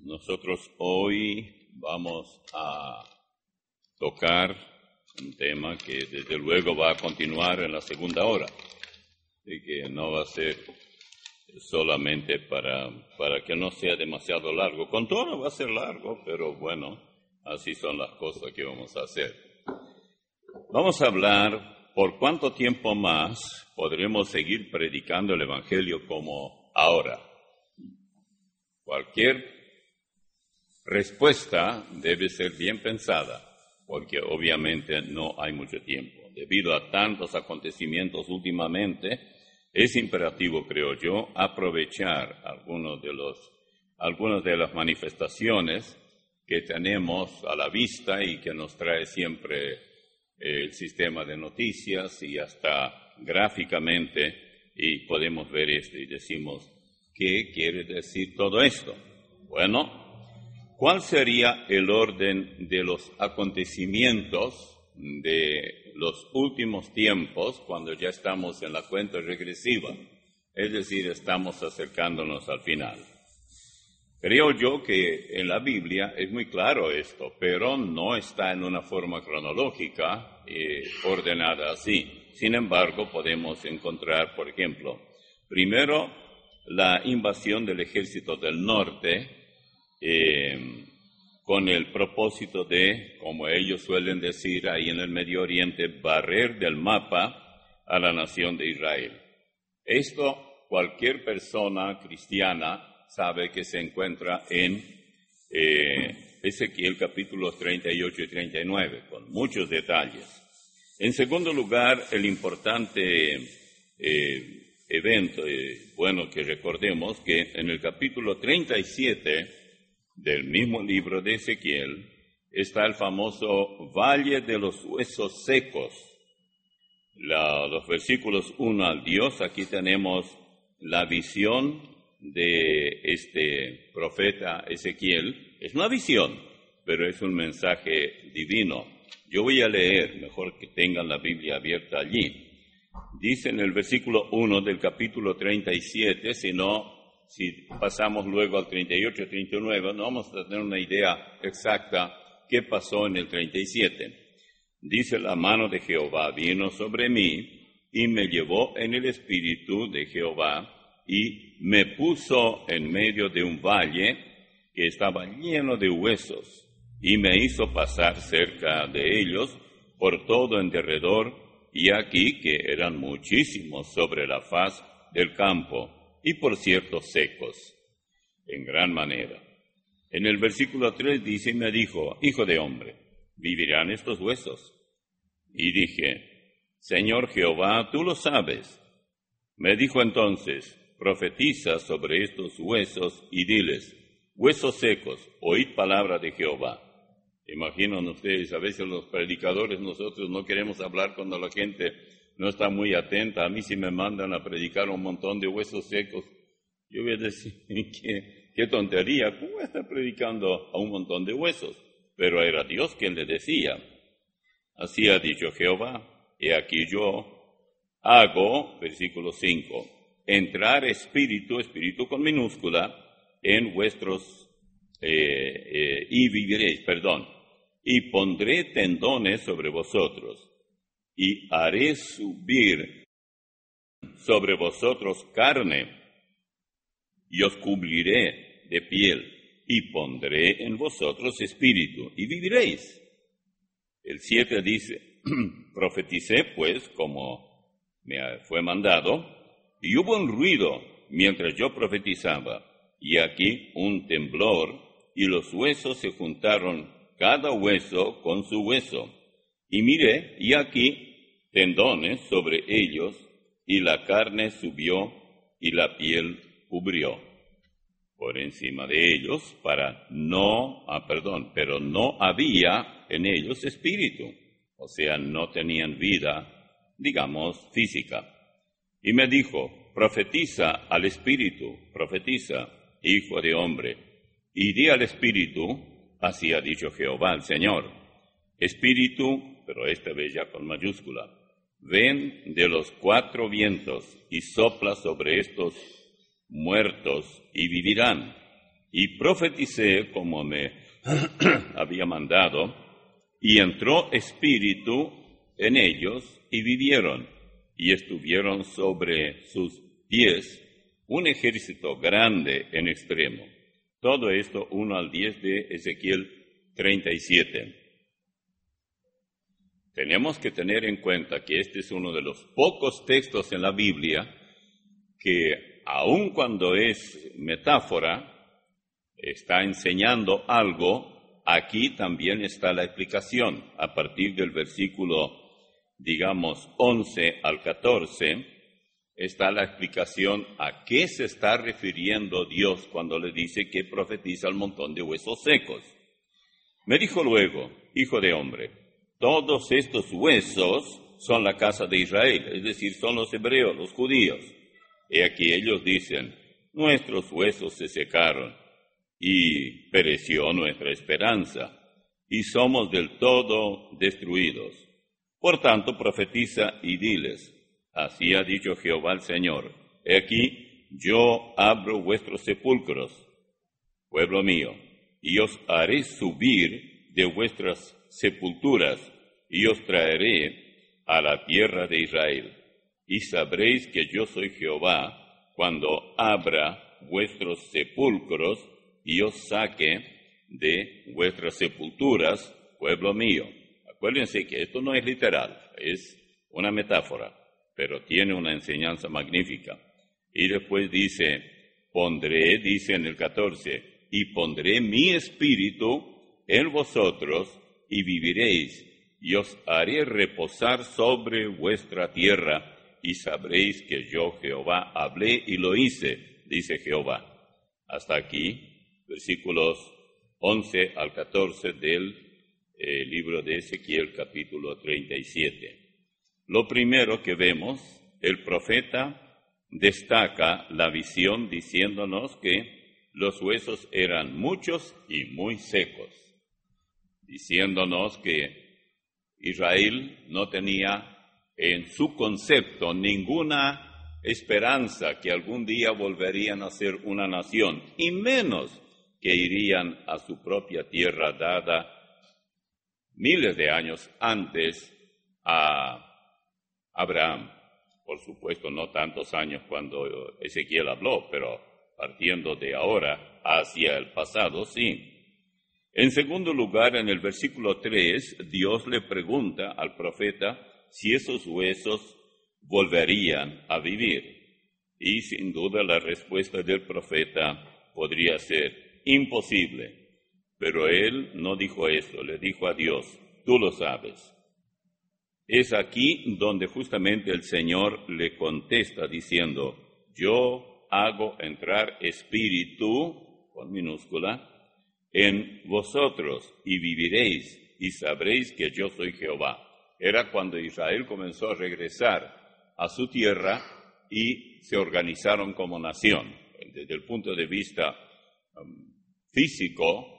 Nosotros hoy vamos a tocar un tema que desde luego va a continuar en la segunda hora, y que no va a ser solamente para que no sea demasiado largo. Con todo va a ser largo, pero bueno, así son las cosas que vamos a hacer. Vamos a hablar por cuánto tiempo más podremos seguir predicando el Evangelio como ahora. Cualquier respuesta debe ser bien pensada, porque obviamente no hay mucho tiempo. Debido a tantos acontecimientos últimamente, es imperativo, creo yo, aprovechar algunas de las manifestaciones que tenemos a la vista y que nos trae siempre el sistema de noticias y hasta gráficamente, y podemos ver esto y decimos, ¿qué quiere decir todo esto? Bueno, ¿cuál sería el orden de los acontecimientos de los últimos tiempos cuando ya estamos en la cuenta regresiva? Es decir, estamos acercándonos al final. Creo yo que en la Biblia es muy claro esto, pero no está en una forma cronológica ordenada así. Sin embargo, podemos encontrar, por ejemplo, primero la invasión del ejército del norte, con el propósito de, como ellos suelen decir ahí en el Medio Oriente, barrer del mapa a la nación de Israel. Esto cualquier persona cristiana sabe que se encuentra en Ezequiel capítulos 38 y 39, con muchos detalles. En segundo lugar, el importante evento, bueno, que recordemos que en el capítulo 37 del mismo libro de Ezequiel está el famoso Valle de los Huesos Secos. Los versículos 1 al 10, aquí tenemos la visión de este profeta Ezequiel. Es una visión, pero es un mensaje divino. Yo voy a leer, mejor que tengan la Biblia abierta allí. Dice en el versículo 1 del capítulo 37, si pasamos luego al 38 y 39, no vamos a tener una idea exacta qué pasó en el 37. Dice, la mano de Jehová vino sobre mí y me llevó en el espíritu de Jehová y me puso en medio de un valle que estaba lleno de huesos y me hizo pasar cerca de ellos por todo en derredor, y aquí que eran muchísimos sobre la faz del campo y por cierto secos en gran manera. En el versículo 3 dice, y me dijo, hijo de hombre, ¿vivirán estos huesos? Y dije, Señor Jehová, tú lo sabes. Me dijo entonces, profetiza sobre estos huesos y diles, huesos secos, oíd palabra de Jehová. Imaginan ustedes, a veces los predicadores nosotros no queremos hablar cuando la gente no está muy atenta. A mí si me mandan a predicar un montón de huesos secos, yo voy a decir, qué tontería, ¿cómo está predicando a un montón de huesos? Pero era Dios quien le decía. Así ha dicho Jehová, he aquí yo hago, versículo 5, entrar espíritu con minúscula, en vuestros, y viviréis, y pondré tendones sobre vosotros, y haré subir sobre vosotros carne, y os cubriré de piel, y pondré en vosotros espíritu, y viviréis. El 7 dice, profeticé pues como me fue mandado, y hubo un ruido mientras yo profetizaba, y aquí un temblor, y los huesos se juntaron, cada hueso con su hueso. Y miré, y aquí tendones sobre ellos, y la carne subió, y la piel cubrió por encima de ellos, pero no había en ellos espíritu, o sea, no tenían vida, digamos, física. Y me dijo, profetiza al espíritu, profetiza, hijo de hombre, y di al espíritu, así ha dicho Jehová el Señor, espíritu, pero esta vez ya con mayúscula, ven de los 4 vientos y sopla sobre estos muertos y vivirán, y profeticé como me había mandado, y entró espíritu en ellos, y vivieron, y estuvieron sobre sus pies un ejército grande en extremo. Todo esto 1 al 10 de Ezequiel 37. Tenemos que tener en cuenta que este es uno de los pocos textos en la Biblia que, aun cuando es metáfora, está enseñando algo. Aquí también está la explicación. A partir del versículo, digamos, 11 al 14, está la explicación a qué se está refiriendo Dios cuando le dice que profetiza al montón de huesos secos. Me dijo luego, hijo de hombre, todos estos huesos son la casa de Israel, es decir, son los hebreos, los judíos. Y aquí ellos dicen, nuestros huesos se secaron y pereció nuestra esperanza, y somos del todo destruidos. Por tanto, profetiza y diles, así ha dicho Jehová el Señor, he aquí, yo abro vuestros sepulcros, pueblo mío, y os haré subir de vuestras sepulturas, y os traeré a la tierra de Israel. Y sabréis que yo soy Jehová, cuando abra vuestros sepulcros, y os saque de vuestras sepulturas, pueblo mío. Acuérdense que esto no es literal, es una metáfora, pero tiene una enseñanza magnífica. Y después dice, pondré, dice en el 14, y pondré mi espíritu en vosotros, y viviréis, y os haré reposar sobre vuestra tierra, y sabréis que yo Jehová hablé y lo hice, dice Jehová. Hasta aquí, versículos 11 al 14 del libro de Ezequiel, capítulo 37. Lo primero que vemos, el profeta destaca la visión diciéndonos que los huesos eran muchos y muy secos, diciéndonos que Israel no tenía en su concepto ninguna esperanza que algún día volverían a ser una nación, y menos que irían a su propia tierra dada miles de años antes a Abraham. Por supuesto, no tantos años cuando Ezequiel habló, pero partiendo de ahora hacia el pasado, sí. En segundo lugar, en el versículo 3, Dios le pregunta al profeta si esos huesos volverían a vivir. Y sin duda la respuesta del profeta podría ser imposible. Pero él no dijo eso, le dijo a Dios, tú lo sabes. Es aquí donde justamente el Señor le contesta diciendo, yo hago entrar espíritu, con minúscula, en vosotros y viviréis y sabréis que yo soy Jehová. Era cuando Israel comenzó a regresar a su tierra y se organizaron como nación. Desde el punto de vista físico,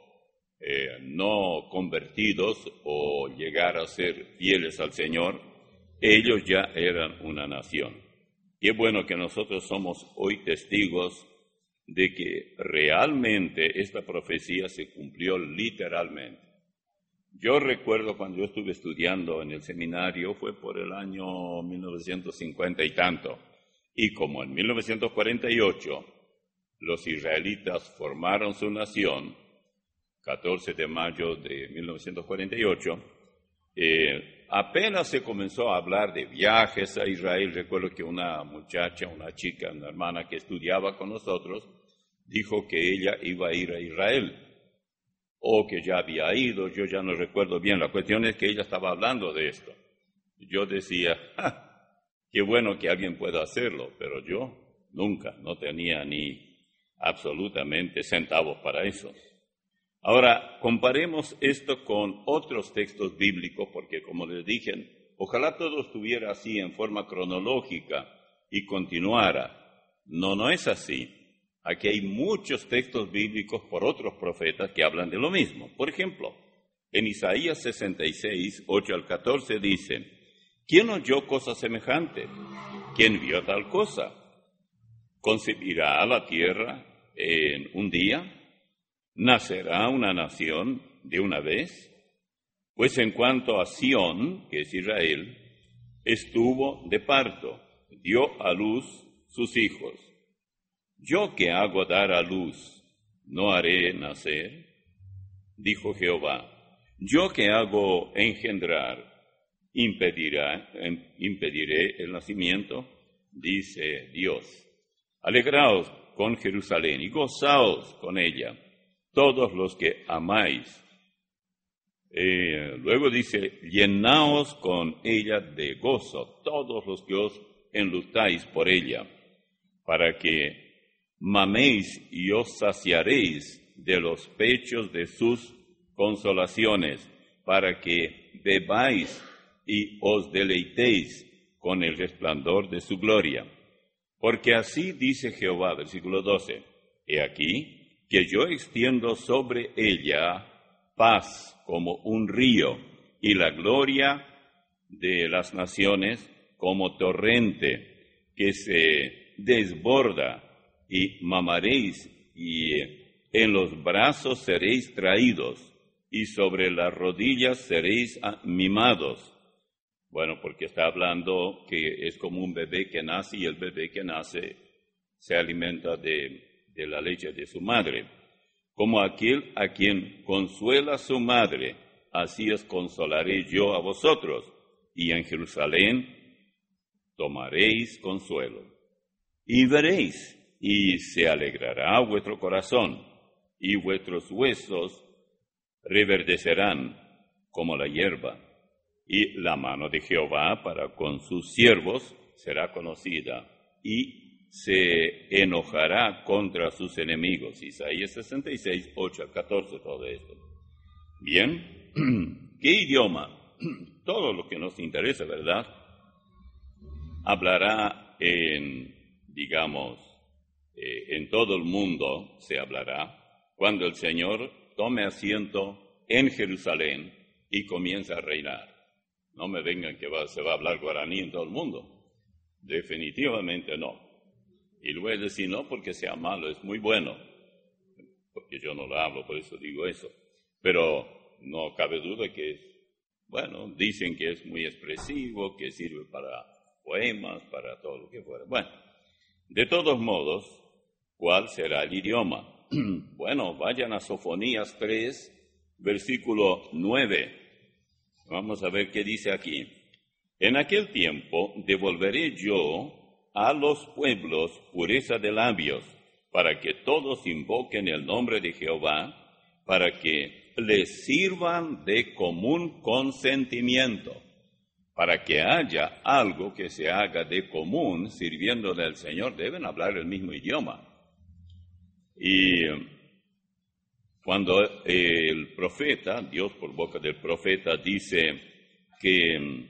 no convertidos o llegar a ser fieles al Señor, ellos ya eran una nación. Qué bueno que nosotros somos hoy testigos de que realmente esta profecía se cumplió literalmente. Yo recuerdo cuando yo estuve estudiando en el seminario, fue por el año 1950 y tanto, y como en 1948 los israelitas formaron su nación, 14 de mayo de 1948, apenas se comenzó a hablar de viajes a Israel. Recuerdo que una muchacha, una chica, una hermana que estudiaba con nosotros, dijo que ella iba a ir a Israel, o que ya había ido, yo ya no recuerdo bien. La cuestión es que ella estaba hablando de esto. Yo decía, qué bueno que alguien pueda hacerlo, pero yo nunca, no tenía ni absolutamente centavos para eso. Ahora, comparemos esto con otros textos bíblicos, porque como les dije, ojalá todo estuviera así en forma cronológica y continuara. No es así. Aquí hay muchos textos bíblicos por otros profetas que hablan de lo mismo. Por ejemplo, en Isaías 66, 8 al 14 dice, ¿quién oyó cosa semejante? ¿Quién vio tal cosa? ¿Concebirá la tierra en un día? ¿Nacerá una nación de una vez? Pues en cuanto a Sión, que es Israel, estuvo de parto, dio a luz sus hijos. ¿Yo que hago dar a luz, no haré nacer? Dijo Jehová. ¿Yo que hago engendrar, impediré el nacimiento? Dice Dios. Alegraos con Jerusalén y gozaos con ella, todos los que amáis. Luego dice, llenaos con ella de gozo, todos los que os enlutáis por ella, para que maméis y os saciaréis de los pechos de sus consolaciones, para que bebáis y os deleitéis con el resplandor de su gloria. Porque así dice Jehová, versículo 12, he aquí que yo extiendo sobre ella paz como un río, y la gloria de las naciones como torrente que se desborda, y mamaréis, y en los brazos seréis traídos, y sobre las rodillas seréis mimados. Bueno, porque está hablando que es como un bebé que nace, y el bebé que nace se alimenta de la leche de su madre. Como aquel a quien consuela su madre, así os consolaré yo a vosotros, y en Jerusalén tomaréis consuelo. Y veréis, y se alegrará vuestro corazón, y vuestros huesos reverdecerán como la hierba, y la mano de Jehová para con sus siervos será conocida, y se enojará contra sus enemigos. Isaías 66, 8 al 14, todo esto. Bien, ¿qué idioma? Todo lo que nos interesa, ¿verdad? Hablará en todo el mundo se hablará cuando el Señor tome asiento en Jerusalén y comience a reinar. No me vengan que se va a hablar guaraní en todo el mundo. Definitivamente no. Y luego voy a decir no porque sea malo, es muy bueno, porque yo no lo hablo, por eso digo eso. Pero no cabe duda que dicen que es muy expresivo, que sirve para poemas, para todo lo que fuera. Bueno, de todos modos, ¿cuál será el idioma? Bueno, vayan a Sofonías 3, versículo 9. Vamos a ver qué dice aquí. En aquel tiempo devolveré yo a los pueblos pureza de labios, para que todos invoquen el nombre de Jehová, para que les sirvan de común consentimiento, para que haya algo que se haga de común sirviendo del Señor, deben hablar el mismo idioma. Y cuando el profeta, Dios por boca del profeta, dice que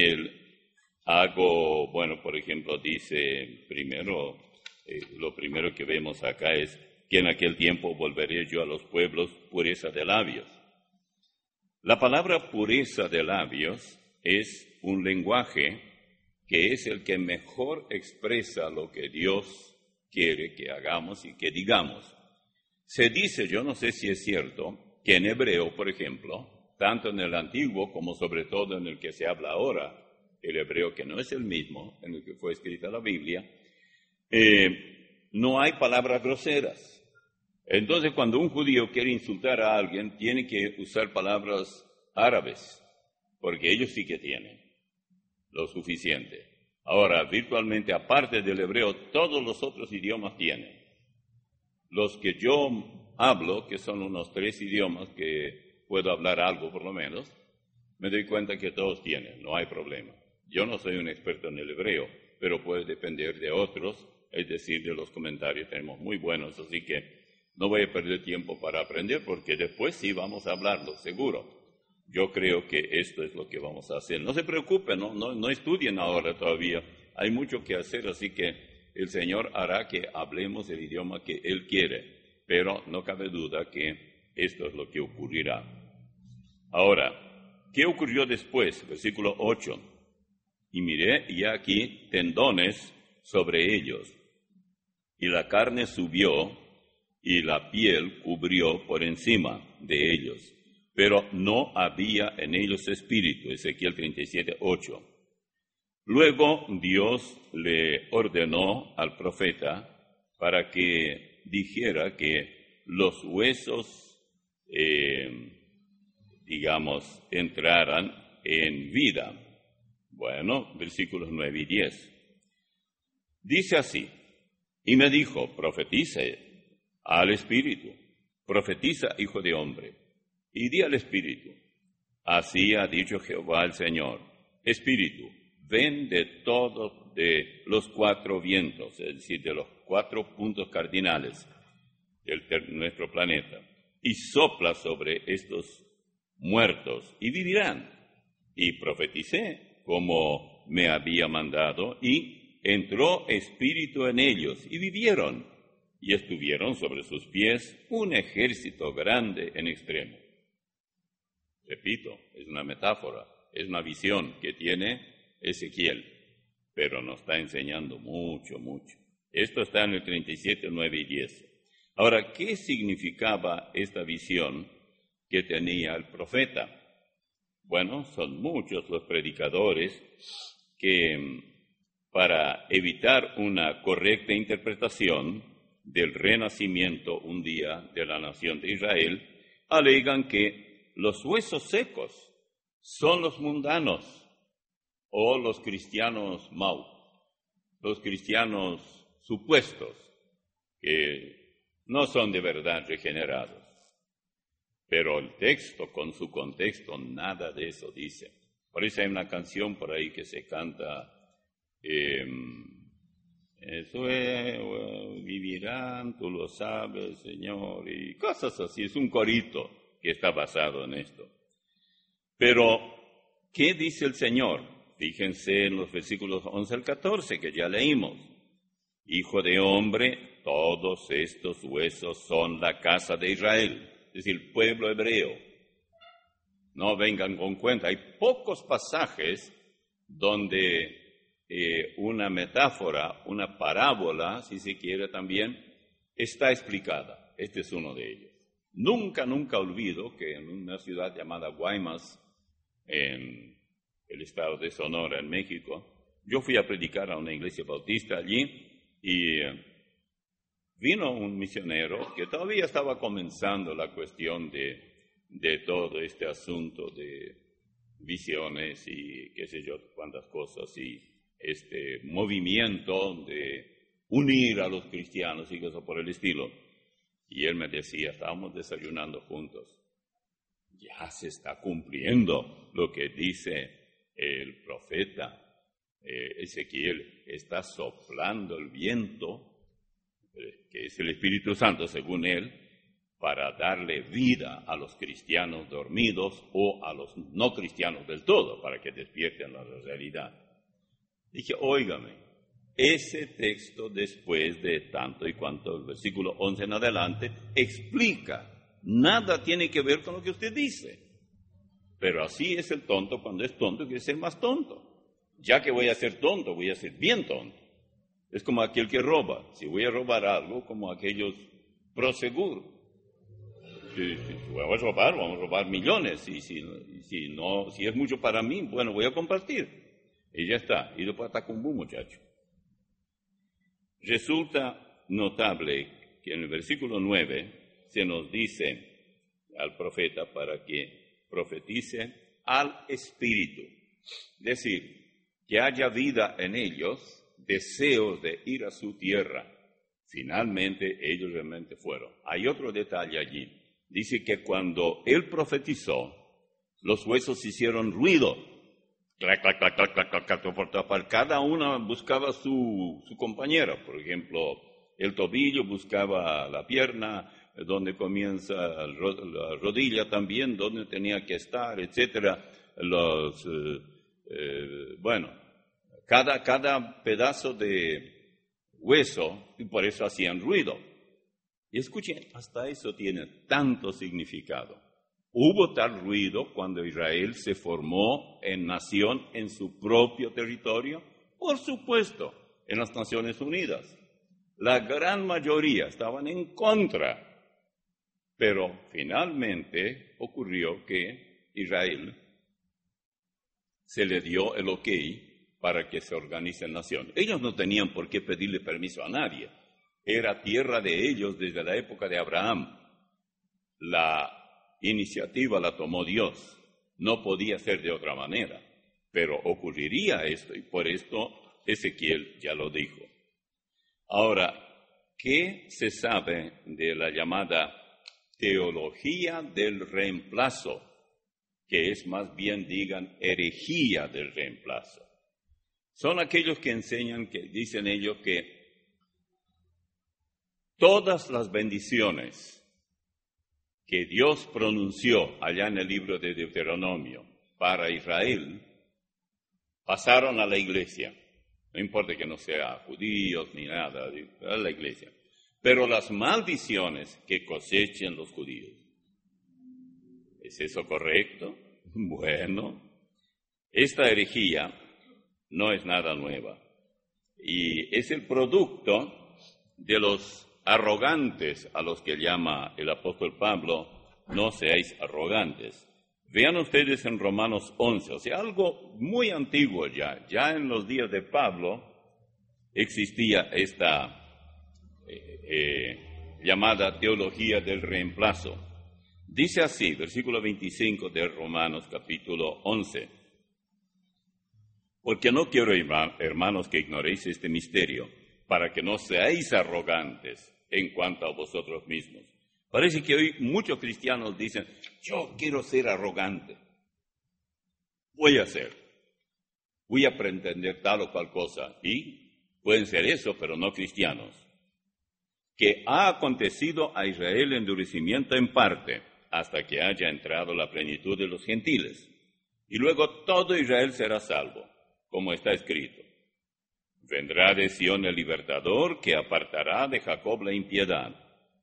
por ejemplo, dice primero, lo primero que vemos acá es que en aquel tiempo volveré yo a los pueblos pureza de labios. La palabra pureza de labios es un lenguaje que es el que mejor expresa lo que Dios quiere que hagamos y que digamos. Se dice, yo no sé si es cierto, que en hebreo, por ejemplo, tanto en el antiguo como sobre todo en el que se habla ahora, el hebreo que no es el mismo en el que fue escrita la Biblia, no hay palabras groseras. Entonces, cuando un judío quiere insultar a alguien, tiene que usar palabras árabes, porque ellos sí que tienen lo suficiente. Ahora, virtualmente, aparte del hebreo, todos los otros idiomas tienen. Los que yo hablo, que son unos 3 idiomas que puedo hablar algo por lo menos, me doy cuenta que todos tienen, no hay problema. Yo no soy un experto en el hebreo, pero puede depender de otros, es decir, de los comentarios tenemos muy buenos, así que no voy a perder tiempo para aprender, porque después sí vamos a hablarlo, seguro. Yo creo que esto es lo que vamos a hacer. No se preocupen, no estudien ahora todavía, hay mucho que hacer, así que el Señor hará que hablemos el idioma que Él quiere, pero no cabe duda que esto es lo que ocurrirá. Ahora, ¿qué ocurrió después? Versículo 8. Y miré, y aquí tendones sobre ellos, y la carne subió, y la piel cubrió por encima de ellos, pero no había en ellos espíritu. Ezequiel 37:8. Luego Dios le ordenó al profeta para que dijera que los huesos, entraran en vida. Bueno, versículos 9 y 10. Dice así: y me dijo, profetice al espíritu, profetiza, hijo de hombre, y di al espíritu, así ha dicho Jehová el Señor, espíritu, ven de todos de los cuatro vientos, es decir, de los 4 puntos cardinales de nuestro planeta, y sopla sobre estos muertos, y vivirán. Y profeticé como me había mandado, y entró espíritu en ellos, y vivieron, y estuvieron sobre sus pies un ejército grande en extremo. Repito, es una metáfora, es una visión que tiene Ezequiel, pero nos está enseñando mucho. Esto está en el 37, 9 y 10. Ahora, ¿qué significaba esta visión que tenía el profeta? Bueno, son muchos los predicadores que, para evitar una correcta interpretación del renacimiento un día de la nación de Israel, alegan que los huesos secos son los mundanos, o los cristianos mau, los cristianos supuestos, que no son de verdad regenerados. Pero el texto, con su contexto, nada de eso dice. Por eso hay una canción por ahí que se canta, eso es, vivirán, tú lo sabes, Señor, y cosas así. Es un corito que está basado en esto. Pero, ¿qué dice el Señor? Fíjense en los versículos 11 al 14 que ya leímos. Hijo de hombre, todos estos huesos son la casa de Israel, es decir, pueblo hebreo. No vengan con cuenta. Hay pocos pasajes donde una metáfora, una parábola, si se quiere también, está explicada. Este es uno de ellos. Nunca olvido que en una ciudad llamada Guaymas, en el estado de Sonora, en México, yo fui a predicar a una iglesia bautista allí y vino un misionero que todavía estaba comenzando la cuestión de todo este asunto de visiones y qué sé yo, cuántas cosas, y este movimiento de unir a los cristianos y cosas por el estilo. Y él me decía, estábamos desayunando juntos, ya se está cumpliendo lo que dice el profeta Ezequiel, está soplando el viento, que es el Espíritu Santo según él, para darle vida a los cristianos dormidos o a los no cristianos del todo, para que despierten a la realidad. Dije, óigame, ese texto después de tanto y cuanto, el versículo 11 en adelante, explica, nada tiene que ver con lo que usted dice. Pero así es el tonto, cuando es tonto quiere ser más tonto. Ya que voy a ser tonto, voy a ser bien tonto. Es como aquel que roba. Si voy a robar algo, como aquellos Prosegur. Si vamos a robar millones. Y si es mucho para mí, bueno, voy a compartir. Y ya está. Y después está con un muchacho. Resulta notable que en el versículo 9 se nos dice al profeta para que profetice al Espíritu. Es decir, que haya vida en ellos, deseos de ir a su tierra. Finalmente, ellos realmente fueron. Hay otro detalle allí. Dice que cuando él profetizó, los huesos hicieron ruido. Clac, clac, clac, clac, clac, clac, por todas partes. Cada una buscaba su compañera. Por ejemplo, el tobillo buscaba la pierna, donde comienza la rodilla también, donde tenía que estar, etcétera. Cada pedazo de hueso, y por eso hacían ruido. Y escuchen, hasta eso tiene tanto significado. Hubo tal ruido cuando Israel se formó en nación en su propio territorio, por supuesto, en las Naciones Unidas. La gran mayoría estaban en contra. Pero finalmente ocurrió que Israel se le dio el ok para que se organice en nación. Ellos no tenían por qué pedirle permiso a nadie. Era tierra de ellos desde la época de Abraham. La iniciativa la tomó Dios. No podía ser de otra manera. Pero ocurriría esto, y por esto Ezequiel ya lo dijo. Ahora, ¿qué se sabe de la llamada teología del reemplazo? Que es más bien, digan, herejía del reemplazo. Son aquellos que enseñan, que dicen ellos que todas las bendiciones que Dios pronunció allá en el libro de Deuteronomio para Israel, pasaron a la iglesia. No importa que no sea judíos ni nada, a la iglesia. Pero las maldiciones que cosechen los judíos. ¿Es eso correcto? Bueno, esta herejía no es nada nueva. Y es el producto de los arrogantes a los que llama el apóstol Pablo, no seáis arrogantes. Vean ustedes en Romanos 11, o sea, algo muy antiguo ya. Ya en los días de Pablo existía esta llamada teología del reemplazo. Dice así, versículo 25 de Romanos capítulo 11. Porque no quiero, hermanos, que ignoréis este misterio, para que no seáis arrogantes en cuanto a vosotros mismos. Parece que hoy muchos cristianos dicen, yo quiero ser arrogante. Voy a pretender tal o cual cosa. Y pueden ser eso, pero no cristianos. Que ha acontecido a Israel endurecimiento en parte, hasta que haya entrado la plenitud de los gentiles. Y luego todo Israel será salvo, como está escrito. Vendrá de Sión el libertador, que apartará de Jacob la impiedad.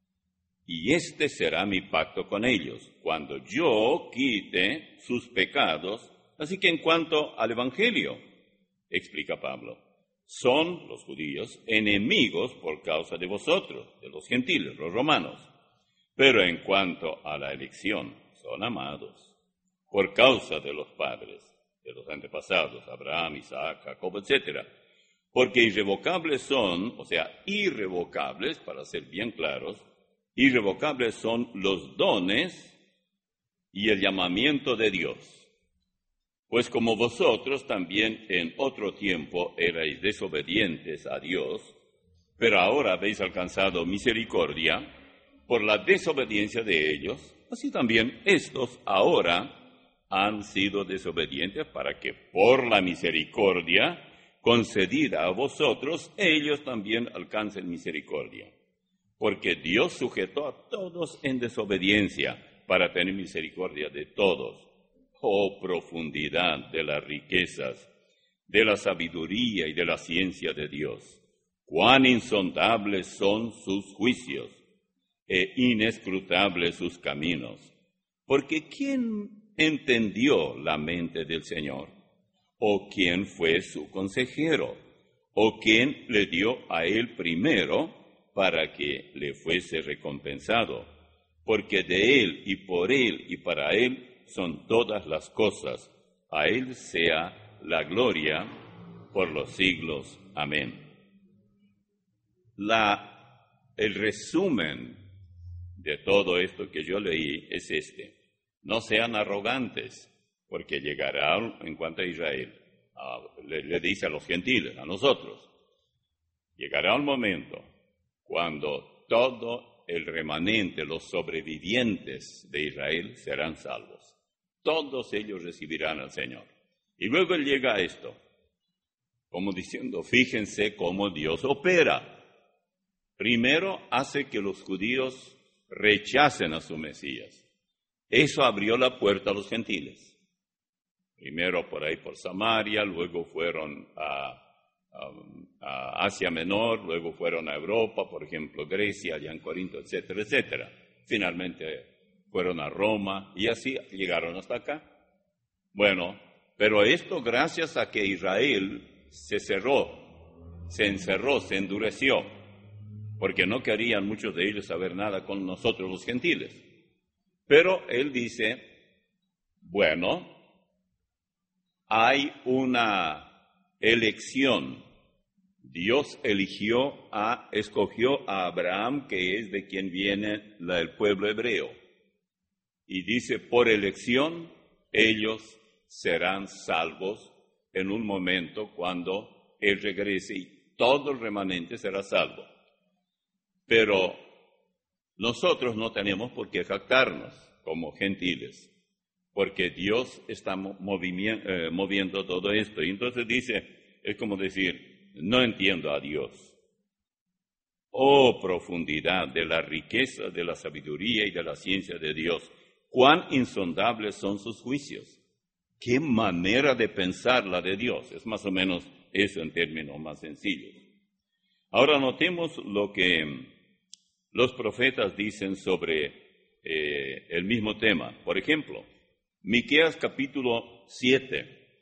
Y este será mi pacto con ellos, cuando yo quite sus pecados. Así que en cuanto al Evangelio, explica Pablo, son los judíos enemigos por causa de vosotros, de los gentiles, los romanos. Pero en cuanto a la elección, son amados por causa de los padres, de los antepasados, Abraham, Isaac, Jacob, etc. Porque irrevocables son, o sea, irrevocables, para ser bien claros, irrevocables son los dones y el llamamiento de Dios. Pues como vosotros también en otro tiempo erais desobedientes a Dios, pero ahora habéis alcanzado misericordia por la desobediencia de ellos, así también estos ahora han sido desobedientes para que por la misericordia concedida a vosotros, ellos también alcancen misericordia. Porque Dios sujetó a todos en desobediencia para tener misericordia de todos. Oh profundidad de las riquezas, de la sabiduría y de la ciencia de Dios. Cuán insondables son sus juicios e inescrutables sus caminos. Porque ¿quién entendió la mente del Señor? ¿O quién fue su consejero? ¿O quién le dio a él primero para que le fuese recompensado? Porque de él y para él son todas las cosas. A él sea la gloria por los siglos. Amén. El resumen de todo esto que yo leí es este. No sean arrogantes, porque llegará, en cuanto a Israel, le dice a los gentiles, a nosotros, llegará un momento cuando todo el remanente, los sobrevivientes de Israel serán salvos. Todos ellos recibirán al Señor. Y luego él llega a esto, como diciendo, fíjense cómo Dios opera. Primero hace que los judíos rechacen a su Mesías. Eso abrió la puerta a los gentiles. Primero por ahí por Samaria, luego fueron a Asia Menor, luego fueron a Europa, por ejemplo, Grecia, allá en Corinto, etcétera, etcétera. Finalmente fueron a Roma y así llegaron hasta acá. Bueno, pero esto gracias a que Israel se encerró, se endureció. porque no querían muchos de ellos saber nada con nosotros los gentiles. Pero él dice, bueno, hay una elección. Dios escogió a Abraham, que es de quien viene el pueblo hebreo. Y dice, por elección, ellos serán salvos en un momento cuando Él regrese y todo el remanente será salvo. Pero nosotros no tenemos por qué jactarnos como gentiles, porque Dios está moviendo todo esto. Y entonces dice, es como decir, no entiendo a Dios. Oh, profundidad de la riqueza, de la sabiduría y de la ciencia de Dios. Cuán insondables son sus juicios. Qué manera de pensar la de Dios. Es más o menos eso en términos más sencillos. Ahora notemos lo que los profetas dicen sobre el mismo tema. Por ejemplo, Miqueas capítulo 7,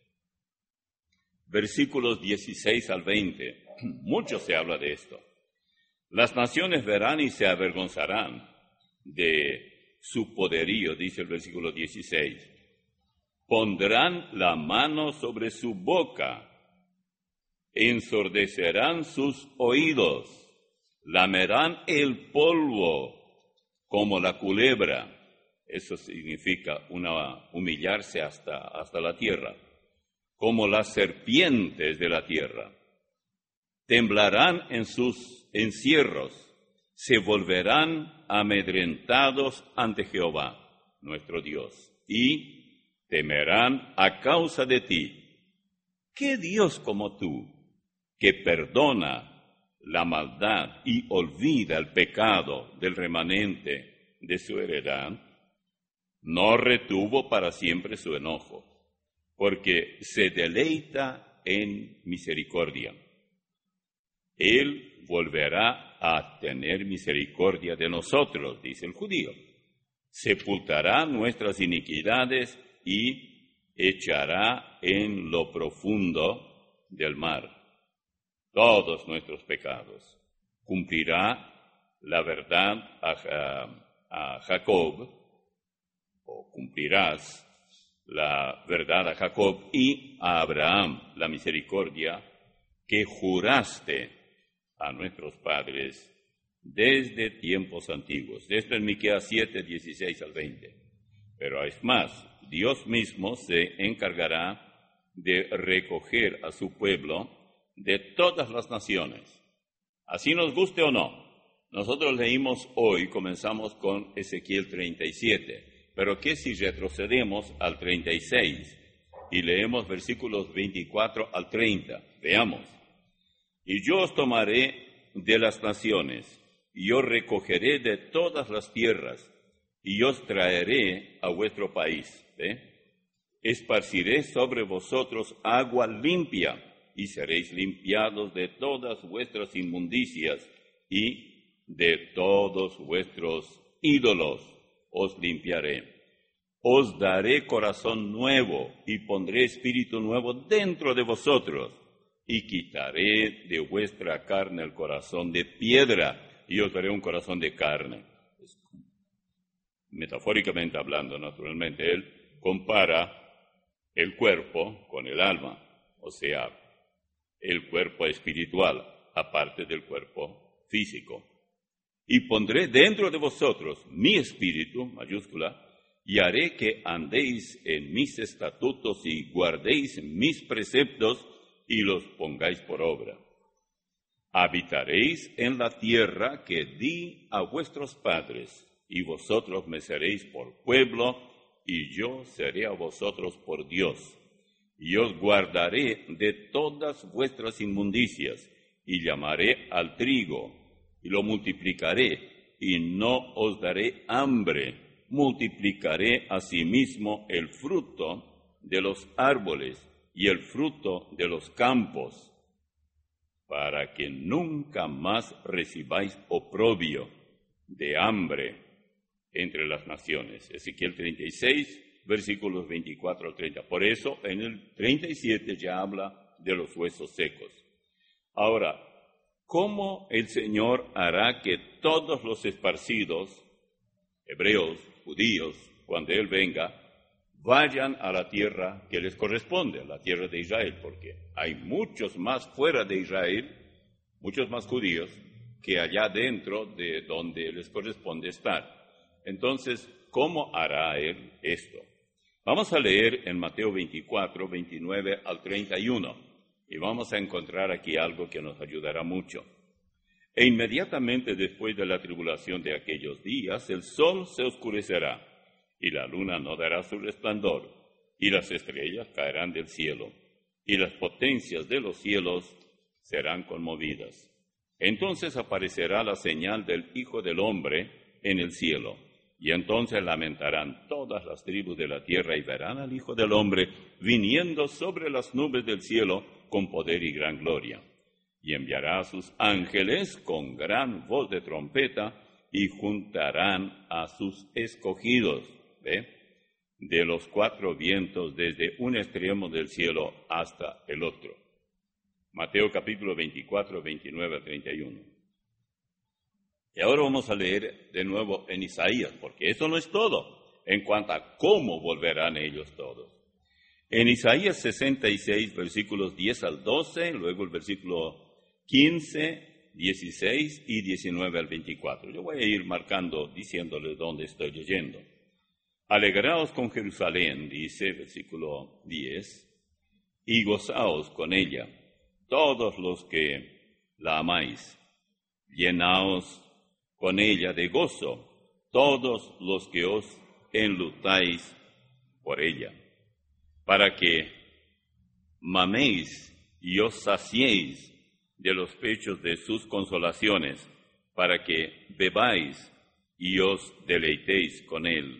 versículos 16 al 20. Mucho se habla de esto. Las naciones verán y se avergonzarán de su poderío, dice el versículo 16. Pondrán la mano sobre su boca, ensordecerán sus oídos, lamerán el polvo como la culebra. Eso significa humillarse hasta la tierra, como las serpientes de la tierra. Temblarán en sus encierros, se volverán amedrentados ante Jehová, nuestro Dios, y temerán a causa de ti. ¿Qué Dios como tú, que perdona la maldad y olvida el pecado del remanente de su heredad? No retuvo para siempre su enojo, porque se deleita en misericordia. Él volverá a tener misericordia de nosotros, dice el judío. Sepultará nuestras iniquidades y echará en lo profundo del mar todos nuestros pecados. Cumplirá la verdad a Jacob, o cumplirás la verdad a Jacob y a Abraham, la misericordia que juraste a nuestros padres desde tiempos antiguos. Esto en Miqueas 7, 16 al 20. Pero es más, Dios mismo se encargará de recoger a su pueblo de todas las naciones, así nos guste o no. Nosotros leímos hoy, comenzamos con Ezequiel 37, pero ¿qué si retrocedemos al 36 y leemos versículos 24 al 30? Veamos. Y yo os tomaré de las naciones, y os recogeré de todas las tierras, y os traeré a vuestro país. Esparciré sobre vosotros agua limpia, y seréis limpiados de todas vuestras inmundicias, y de todos vuestros ídolos os limpiaré. Os daré corazón nuevo, y pondré espíritu nuevo dentro de vosotros, y quitaré de vuestra carne el corazón de piedra, y os daré un corazón de carne. Metafóricamente hablando, naturalmente, él compara el cuerpo con el alma, o sea, el cuerpo espiritual, aparte del cuerpo físico. Y pondré dentro de vosotros mi espíritu, mayúscula, y haré que andéis en mis estatutos y guardéis mis preceptos, y los pongáis por obra. Habitaréis en la tierra que di a vuestros padres, y vosotros me seréis por pueblo, y yo seré a vosotros por Dios. Y os guardaré de todas vuestras inmundicias, y llamaré al trigo, y lo multiplicaré, y no os daré hambre. Multiplicaré asimismo el fruto de los árboles, y el fruto de los campos, para que nunca más recibáis oprobio de hambre entre las naciones. Ezequiel 36, versículos 24 al 30. Por eso, en el 37 ya habla de los huesos secos. Ahora, ¿cómo el Señor hará que todos los esparcidos, hebreos, judíos, cuando Él venga, vayan a la tierra que les corresponde, a la tierra de Israel? Porque hay muchos más fuera de Israel, muchos más judíos, que allá dentro de donde les corresponde estar. Entonces, ¿cómo hará Él esto? Vamos a leer en Mateo 24, 29 al 31, y vamos a encontrar aquí algo que nos ayudará mucho. E inmediatamente después de la tribulación de aquellos días, el sol se oscurecerá, y la luna no dará su resplandor, y las estrellas caerán del cielo, y las potencias de los cielos serán conmovidas. Entonces aparecerá la señal del Hijo del Hombre en el cielo, y entonces lamentarán todas las tribus de la tierra y verán al Hijo del Hombre viniendo sobre las nubes del cielo con poder y gran gloria. Y enviará a sus ángeles con gran voz de trompeta y juntarán a sus escogidos, de los cuatro vientos desde un extremo del cielo hasta el otro. Mateo capítulo 24, 29 a 31. Y ahora vamos a leer de nuevo en Isaías, porque eso no es todo en cuanto a cómo volverán ellos todos. En Isaías 66, versículos 10 al 12, luego el versículo 15, 16 y 19 al 24. Yo voy a ir marcando, diciéndoles dónde estoy leyendo. Alegraos con Jerusalén, dice versículo 10, y gozaos con ella, todos los que la amáis. Llenaos con ella de gozo, todos los que os enlutáis por ella, para que maméis y os saciéis de los pechos de sus consolaciones, para que bebáis y os deleitéis con él,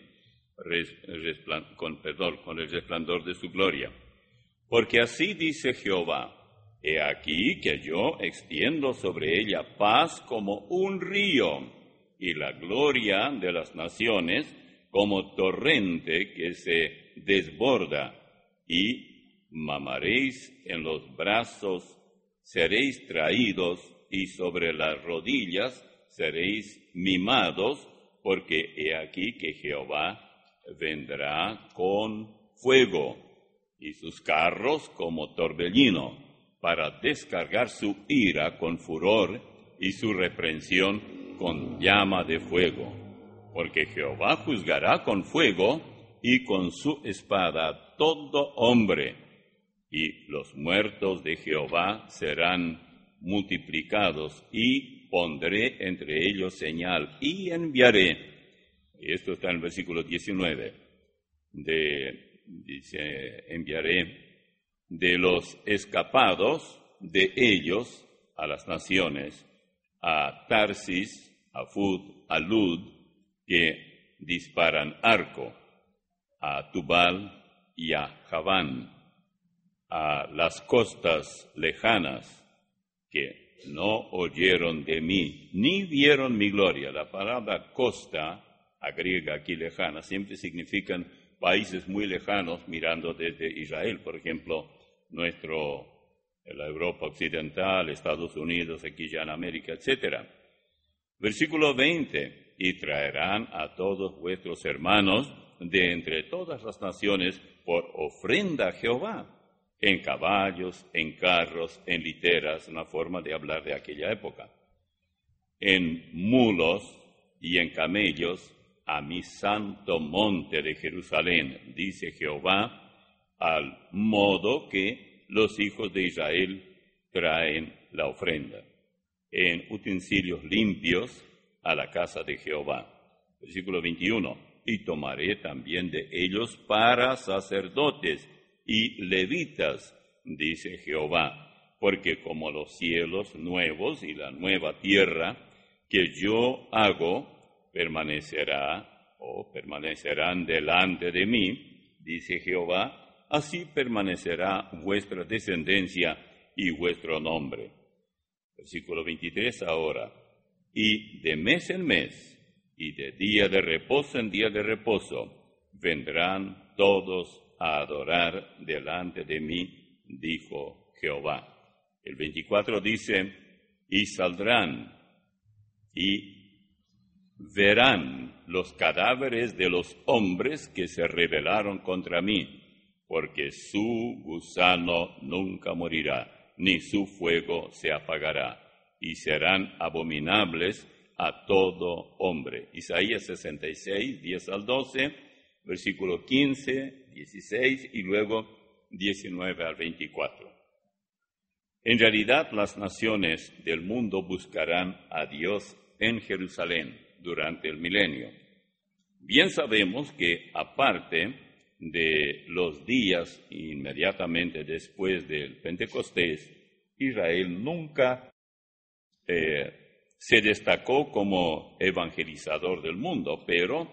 con el resplandor de su gloria. Porque así dice Jehová: he aquí que yo extiendo sobre ella paz como un río, y la gloria de las naciones como torrente que se desborda, y mamaréis en los brazos, seréis traídos, y sobre las rodillas seréis mimados, porque he aquí que Jehová vendrá con fuego, y sus carros como torbellino, para descargar su ira con furor y su reprensión con llama de fuego. Porque Jehová juzgará con fuego y con su espada todo hombre, y los muertos de Jehová serán multiplicados, y pondré entre ellos señal, y enviaré. Y esto está en el versículo 19, dice, enviaré de los escapados de ellos a las naciones, a Tarsis, a Fud, a Lud, que disparan arco, a Tubal y a Javán, a las costas lejanas, que no oyeron de mí, ni vieron mi gloria. La palabra costa, a griega aquí lejana, siempre significan países muy lejanos mirando desde Israel, por ejemplo, la Europa occidental, Estados Unidos, aquí ya en América, etc. Versículo 20, y traerán a todos vuestros hermanos de entre todas las naciones por ofrenda a Jehová, en caballos, en carros, en literas, una forma de hablar de aquella época, en mulos y en camellos, a mi santo monte de Jerusalén, dice Jehová, al modo que los hijos de Israel traen la ofrenda, en utensilios limpios a la casa de Jehová. Versículo 21, y tomaré también de ellos para sacerdotes y levitas, dice Jehová, porque como los cielos nuevos y la nueva tierra que yo hago permanecerán delante de mí, dice Jehová, así permanecerá vuestra descendencia y vuestro nombre. Versículo 23 ahora, y de mes en mes, y de día de reposo en día de reposo, vendrán todos a adorar delante de mí, dijo Jehová. El 24 dice, y saldrán y verán los cadáveres de los hombres que se rebelaron contra mí, porque su gusano nunca morirá, ni su fuego se apagará, y serán abominables a todo hombre. Isaías 66, 10 al 12, versículo 15, 16 y luego 19 al 24. En realidad, las naciones del mundo buscarán a Dios en Jerusalén durante el milenio. Bien sabemos que, aparte de los días inmediatamente después del Pentecostés, Israel nunca se destacó como evangelizador del mundo, pero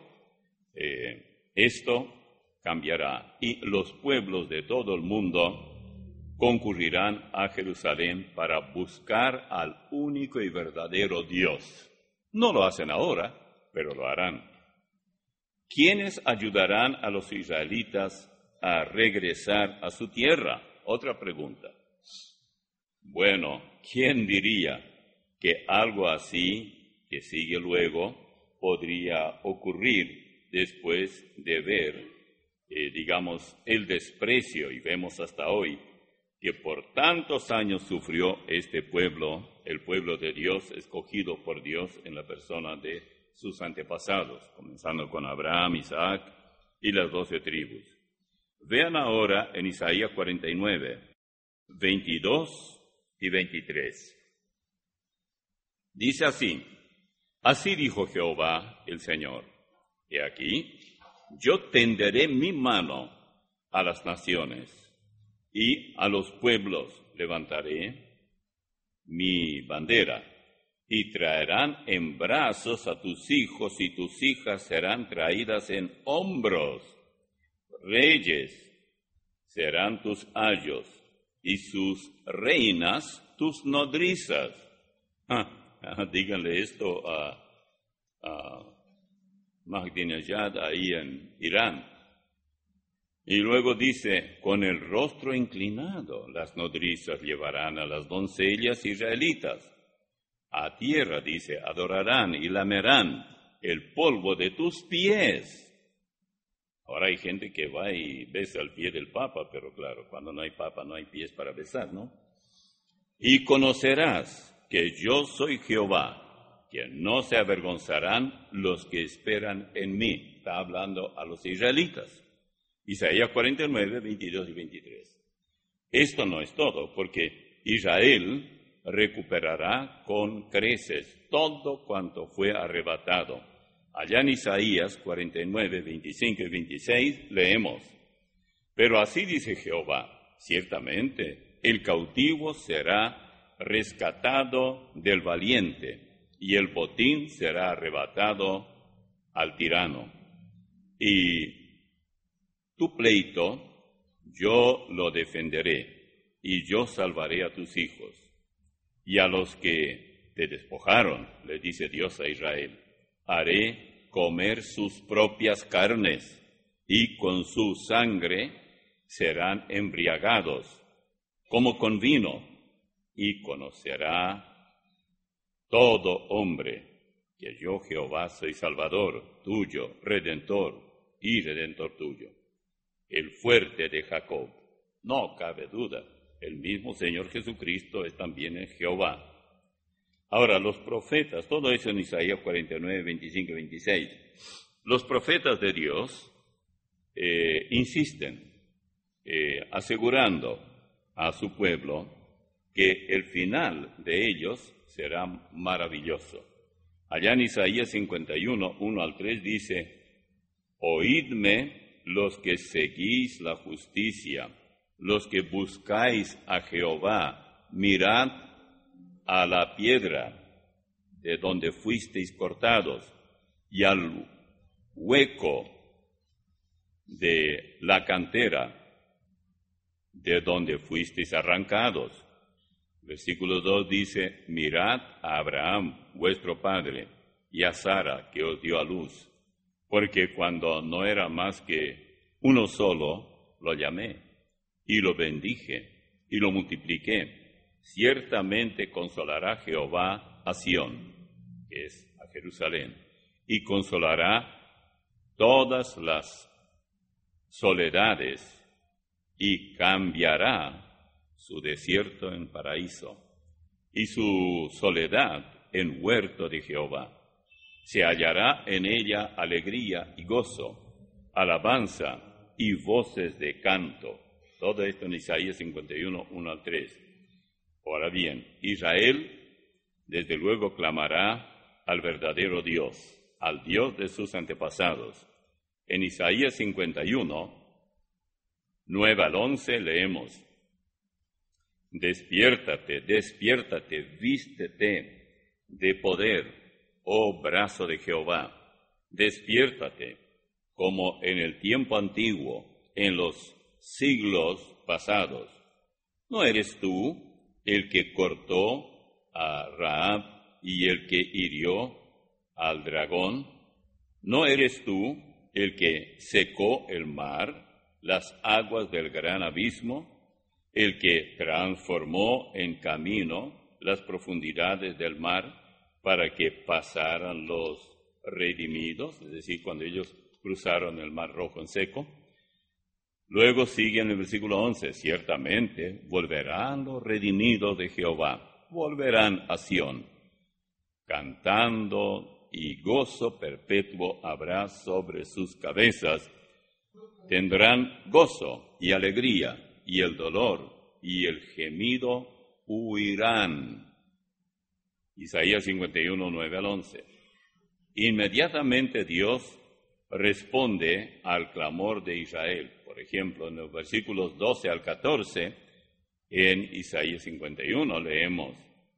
esto cambiará y los pueblos de todo el mundo concurrirán a Jerusalén para buscar al único y verdadero Dios. No lo hacen ahora, pero lo harán. ¿Quiénes ayudarán a los israelitas a regresar a su tierra? Otra pregunta. Bueno, ¿quién diría que algo así, que sigue luego, podría ocurrir después de ver, digamos, el desprecio, y vemos hasta hoy, que por tantos años sufrió este pueblo, el pueblo de Dios, escogido por Dios en la persona de sus antepasados, comenzando con Abraham, Isaac y las 12 tribus. Vean ahora en Isaías 49, 22 y 23. Dice así: así dijo Jehová el Señor, he aquí, yo tenderé mi mano a las naciones, y a los pueblos levantaré mi bandera, y traerán en brazos a tus hijos, y tus hijas serán traídas en hombros. Reyes serán tus ayos, y sus reinas tus nodrizas. Díganle esto a Ahmadinejad ahí en Irán. Y luego dice, con el rostro inclinado, las nodrizas llevarán a las doncellas israelitas. A tierra, dice, adorarán y lamerán el polvo de tus pies. Ahora hay gente que va y besa el pie del Papa, pero claro, cuando no hay Papa no hay pies para besar, ¿no? Y conocerás que yo soy Jehová, que no se avergonzarán los que esperan en mí. Está hablando a los israelitas. Isaías 49, 22 y 23. Esto no es todo, porque Israel recuperará con creces todo cuanto fue arrebatado. Allá en Isaías 49, 25 y 26 leemos: pero así dice Jehová, ciertamente el cautivo será rescatado del valiente, y el botín será arrebatado al tirano. Y tu pleito yo lo defenderé, y yo salvaré a tus hijos. Y a los que te despojaron, le dice Dios a Israel, haré comer sus propias carnes, y con su sangre serán embriagados, como con vino, y conocerá todo hombre que yo Jehová soy Salvador tuyo, Redentor y Redentor tuyo, el fuerte de Jacob. No cabe duda, el mismo Señor Jesucristo es también el Jehová. Ahora, los profetas, todo eso en Isaías 49, 25 y 26, los profetas de Dios insisten, asegurando a su pueblo que el final de ellos será maravilloso. Allá en Isaías 51, 1 al 3 dice, oídme los que seguís la justicia, los que buscáis a Jehová, mirad a la piedra de donde fuisteis cortados, y al hueco de la cantera de donde fuisteis arrancados. Versículo 2 dice, mirad a Abraham, vuestro padre, y a Sara, que os dio a luz, porque cuando no era más que uno solo, lo llamé, y lo bendije, y lo multipliqué. ciertamente consolará Jehová a Sión, que es a Jerusalén, y consolará todas las soledades, y cambiará su desierto en paraíso, y su soledad en huerto de Jehová. Se hallará en ella alegría y gozo, alabanza y voces de canto. Todo esto en Isaías 51, 1 al 3. Ahora bien, Israel desde luego clamará al verdadero Dios, al Dios de sus antepasados. En Isaías 51, 9 al 11 leemos: Despiértate, despiértate, vístete de poder, oh brazo de Jehová. Despiértate, como en el tiempo antiguo, en los siglos pasados. ¿No eres tú el que cortó a Rahab y el que hirió al dragón? ¿No eres tú el que secó el mar, las aguas del gran abismo, el que transformó en camino las profundidades del mar para que pasaran los redimidos, es decir, cuando ellos cruzaron el mar rojo en seco? Luego sigue en el versículo 11, ciertamente volverán los redimidos de Jehová, volverán a Sión, cantando, y gozo perpetuo habrá sobre sus cabezas. Tendrán gozo y alegría, y el dolor y el gemido huirán. Isaías 51, 9 al 11. Inmediatamente Dios responde al clamor de Israel. Por ejemplo, en los versículos 12 al 14, en Isaías 51 leemos: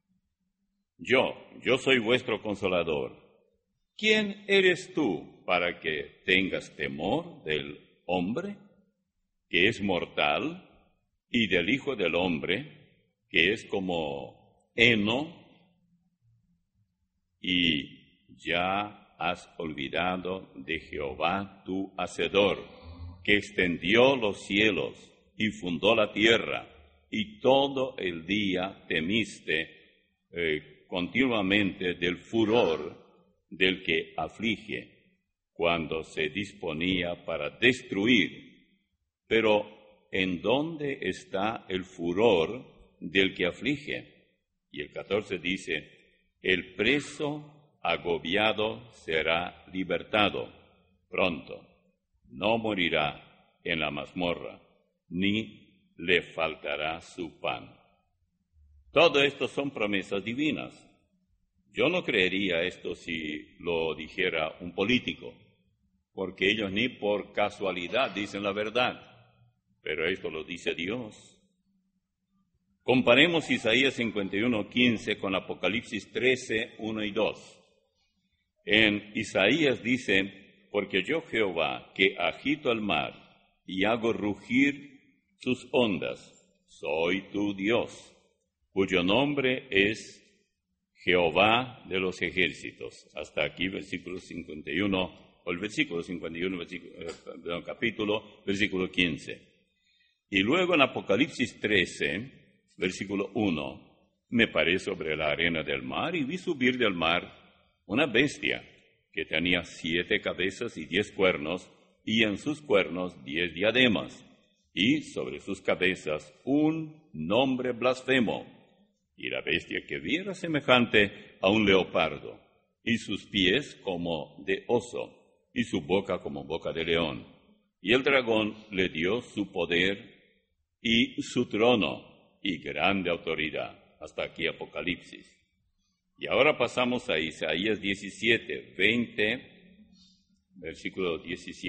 Yo soy vuestro consolador. ¿Quién eres tú para que tengas temor del hombre, que es mortal, y del Hijo del Hombre, que es como heno? Y ya has olvidado de Jehová tu Hacedor, que extendió los cielos y fundó la tierra, y todo el día temiste continuamente del furor del que aflige, cuando se disponía para destruir. Pero ¿en dónde está el furor del que aflige? Y el 14 dice: el preso agobiado será libertado pronto, no morirá en la mazmorra, ni le faltará su pan. Todo esto son promesas divinas. Yo no creería esto si lo dijera un político, porque ellos ni por casualidad dicen la verdad, pero esto lo dice Dios. Comparemos Isaías 51, 15 con Apocalipsis 13, 1 y 2. En Isaías dice: porque yo Jehová, que agito el mar y hago rugir sus ondas, soy tu Dios, cuyo nombre es Jehová de los ejércitos. Hasta aquí versículo 51, o el versículo 51, capítulo, versículo 15. Y luego en Apocalipsis 13, versículo 1, me paré sobre la arena del mar y vi subir del mar una bestia que tenía 7 cabezas y 10 cuernos, y en sus cuernos 10 diademas, y sobre sus cabezas un nombre blasfemo. Y la bestia que vi era semejante a un leopardo, y sus pies como de oso, y su boca como boca de león. Y el dragón le dio su poder y su trono y grande autoridad. Hasta aquí Apocalipsis. Y ahora pasamos a Isaías 17, 20, versículo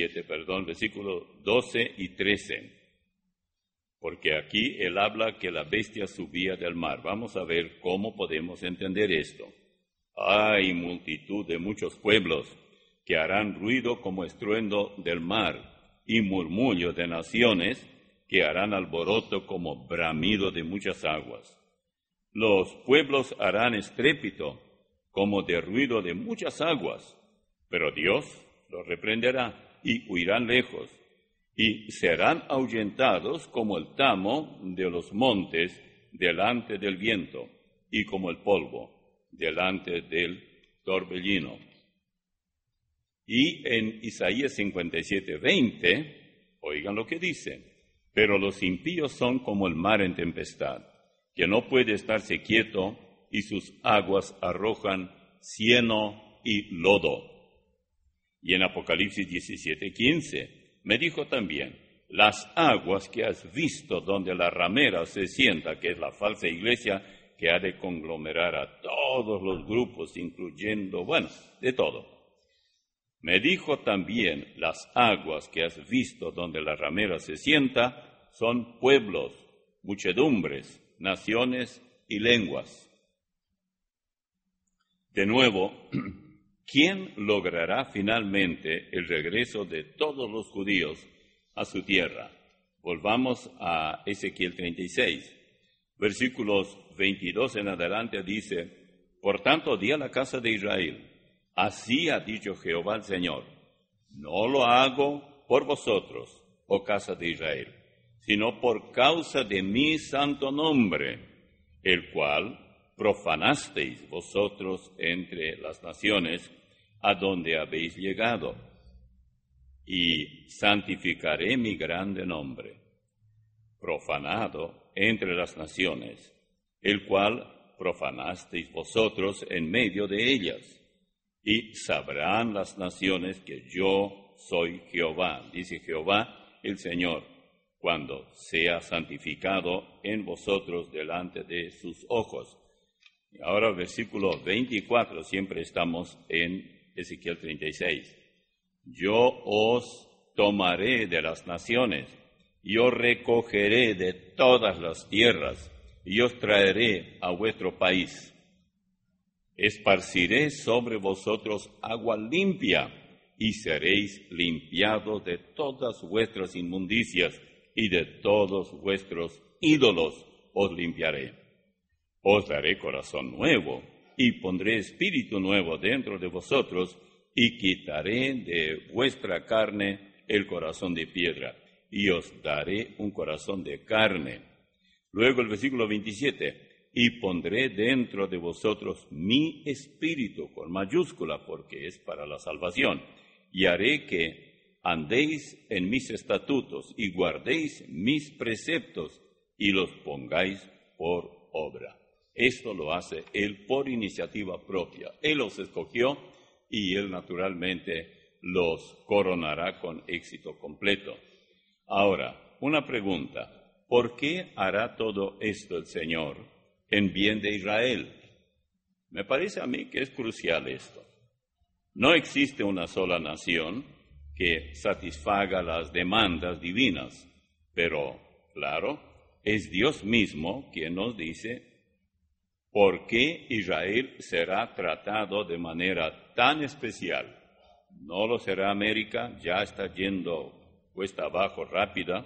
12 y 13. Porque aquí él habla que la bestia subía del mar. Vamos a ver cómo podemos entender esto. Hay multitud de muchos pueblos que harán ruido como estruendo del mar, y murmullo de naciones que harán alboroto como bramido de muchas aguas. Los pueblos harán estrépito como de ruido de muchas aguas, pero Dios los reprenderá y huirán lejos, y serán ahuyentados como el tamo de los montes delante del viento, y como el polvo delante del torbellino. Y en Isaías 57:20, oigan lo que dice: pero los impíos son como el mar en tempestad, que no puede estarse quieto, y sus aguas arrojan cieno y lodo. Y en Apocalipsis 17:15 me dijo también: las aguas que has visto donde la ramera se sienta, que es la falsa iglesia que ha de conglomerar a todos los grupos, incluyendo, de todo. Me dijo también: las aguas que has visto donde la ramera se sienta son pueblos, muchedumbres, naciones y lenguas. De nuevo, ¿quién logrará finalmente el regreso de todos los judíos a su tierra? Volvamos a Ezequiel 36, versículos 22 en adelante dice: por tanto, di a la casa de Israel: así ha dicho Jehová el Señor, no lo hago por vosotros, oh casa de Israel, sino por causa de mi santo nombre, el cual profanasteis vosotros entre las naciones a donde habéis llegado, y santificaré mi grande nombre, profanado entre las naciones, el cual profanasteis vosotros en medio de ellas, y sabrán las naciones que yo soy Jehová, dice Jehová el Señor, cuando sea santificado en vosotros delante de sus ojos. Y ahora versículo 24, siempre estamos en Ezequiel 36. Yo os tomaré de las naciones, y os recogeré de todas las tierras, y os traeré a vuestro país. Esparciré sobre vosotros agua limpia, y seréis limpiados de todas vuestras inmundicias, y de todos vuestros ídolos os limpiaré. Os daré corazón nuevo, y pondré espíritu nuevo dentro de vosotros, y quitaré de vuestra carne el corazón de piedra, y os daré un corazón de carne. Luego el versículo 27, y pondré dentro de vosotros mi espíritu, con mayúscula, porque es para la salvación, y haré que andéis en mis estatutos, y guardéis mis preceptos, y los pongáis por obra. Esto lo hace Él por iniciativa propia. Él los escogió, y Él naturalmente los coronará con éxito completo. Ahora, una pregunta: ¿por qué hará todo esto el Señor en bien de Israel? Me parece a mí que es crucial esto. No existe una sola nación que satisfaga las demandas divinas, pero, claro, es Dios mismo quien nos dice por qué Israel será tratado de manera tan especial. No lo será América, ya está yendo cuesta abajo rápida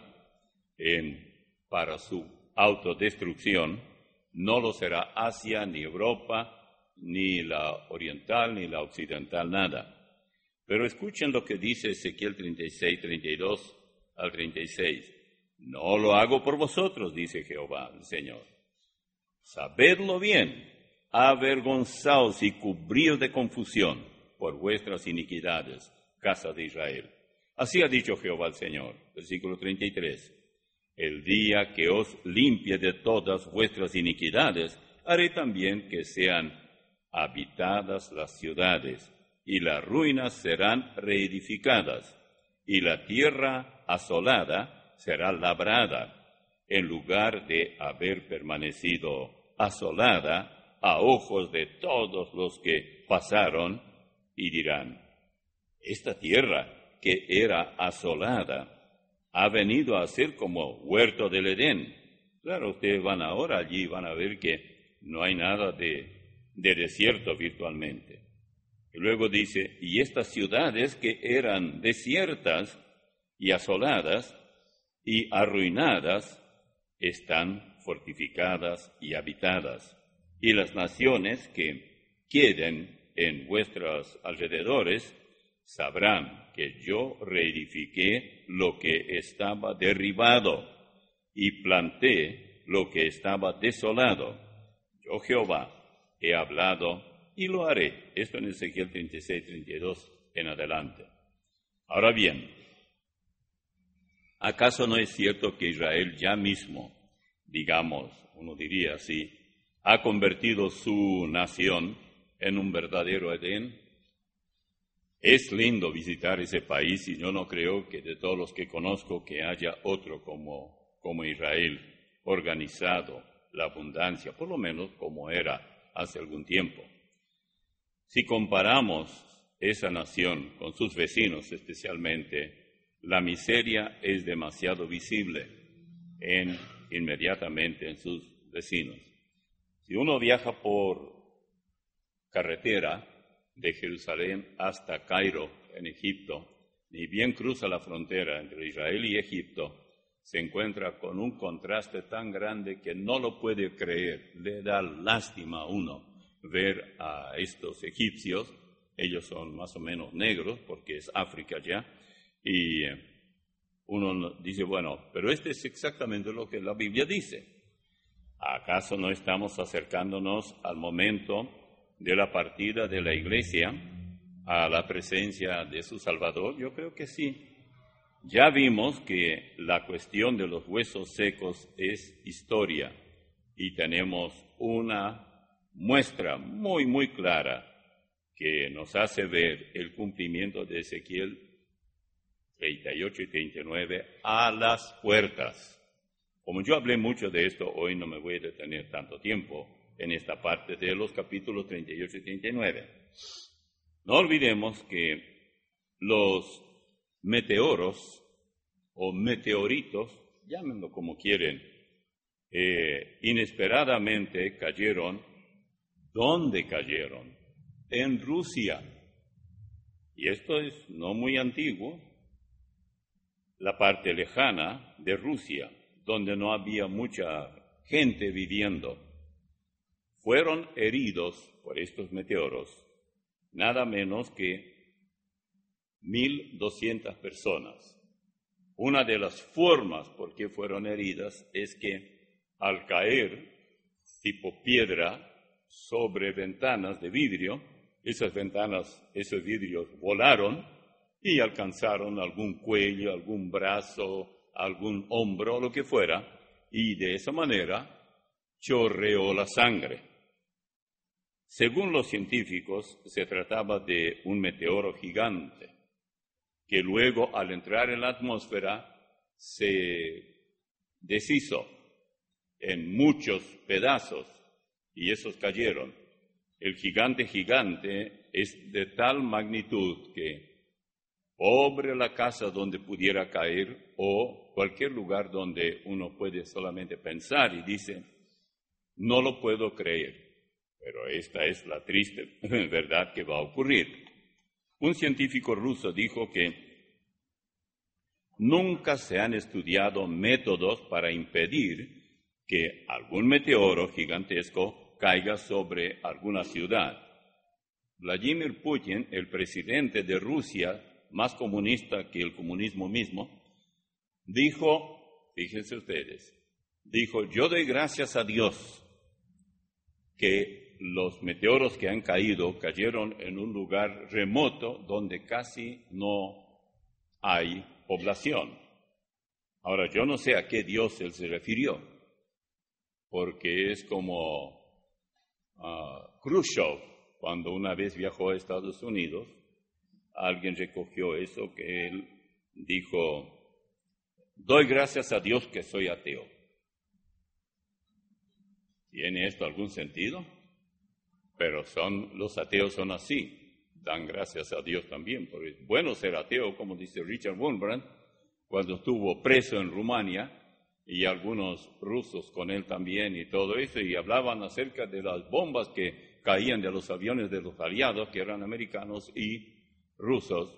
para su autodestrucción. No lo será Asia, ni Europa, ni la oriental, ni la occidental, nada. Pero escuchen lo que dice Ezequiel 36, 32 al 36. No lo hago por vosotros, dice Jehová el Señor. Sabedlo bien, avergonzaos y cubríos de confusión por vuestras iniquidades, casa de Israel. Así ha dicho Jehová el Señor. Versículo 33. El día que os limpie de todas vuestras iniquidades, haré también que sean habitadas las ciudades, y las ruinas serán reedificadas, y la tierra asolada será labrada, en lugar de haber permanecido asolada a ojos de todos los que pasaron, y dirán: esta tierra que era asolada ha venido a ser como huerto del Edén. Claro, ustedes van ahora allí y van a ver que no hay nada de desierto virtualmente. Y luego dice: y estas ciudades que eran desiertas y asoladas y arruinadas están fortificadas y habitadas, y las naciones que queden en vuestros alrededores sabrán que yo reedifiqué lo que estaba derribado, y planté lo que estaba desolado. Yo Jehová he hablado y lo haré. Esto en Ezequiel 36, 32 en adelante. Ahora bien, ¿acaso no es cierto que Israel ya mismo, digamos, uno diría así, ha convertido su nación en un verdadero Edén? Es lindo visitar ese país y yo no creo que de todos los que conozco que haya otro como Israel, organizado, la abundancia, por lo menos como era hace algún tiempo. Si comparamos esa nación con sus vecinos especialmente, la miseria es demasiado visible inmediatamente en sus vecinos. Si uno viaja por carretera de Jerusalén hasta Cairo, en Egipto, ni bien cruza la frontera entre Israel y Egipto, se encuentra con un contraste tan grande que no lo puede creer. Le da lástima a uno ver a estos egipcios. Ellos son más o menos negros, porque es África ya, y uno dice, bueno, pero este es exactamente lo que la Biblia dice. ¿Acaso no estamos acercándonos al momento de la partida de la Iglesia a la presencia de su Salvador? Yo creo que sí. Ya vimos que la cuestión de los huesos secos es historia y tenemos una muestra muy, muy clara que nos hace ver el cumplimiento de Ezequiel 38 y 39 a las puertas. Como yo hablé mucho de esto, hoy no me voy a detener tanto tiempo en esta parte de los capítulos 38 y 39. No olvidemos que los meteoros o meteoritos, llámenlo como quieren, inesperadamente cayeron. ¿Dónde cayeron? En Rusia. Y esto es no muy antiguo, la parte lejana de Rusia, donde no había mucha gente viviendo. Fueron heridos por estos meteoros nada menos que 1,200 personas. Una de las formas por qué fueron heridas es que al caer tipo piedra sobre ventanas de vidrio, esos vidrios volaron y alcanzaron algún cuello, algún brazo, algún hombro, lo que fuera, y de esa manera chorreó la sangre. Según los científicos, se trataba de un meteoro gigante, que luego, al entrar en la atmósfera, se deshizo en muchos pedazos, y esos cayeron. El gigante es de tal magnitud que pobre la casa donde pudiera caer o cualquier lugar donde uno puede solamente pensar y dice, no lo puedo creer, pero esta es la triste verdad que va a ocurrir. Un científico ruso dijo que nunca se han estudiado métodos para impedir que algún meteoro gigantesco caiga sobre alguna ciudad. Vladimir Putin, el presidente de Rusia, más comunista que el comunismo mismo, dijo, fíjense ustedes, dijo, yo doy gracias a Dios que los meteoros que han caído cayeron en un lugar remoto donde casi no hay población. Ahora, yo no sé a qué Dios él se refirió, porque es como Khrushchev, cuando una vez viajó a Estados Unidos, alguien recogió eso que él dijo, doy gracias a Dios que soy ateo. ¿Tiene esto algún sentido? Pero los ateos son así, dan gracias a Dios también, porque es bueno ser ateo, como dice Richard Wurmbrand, cuando estuvo preso en Rumania, y algunos rusos con él también y todo eso, y hablaban acerca de las bombas que caían de los aviones de los aliados, que eran americanos y rusos.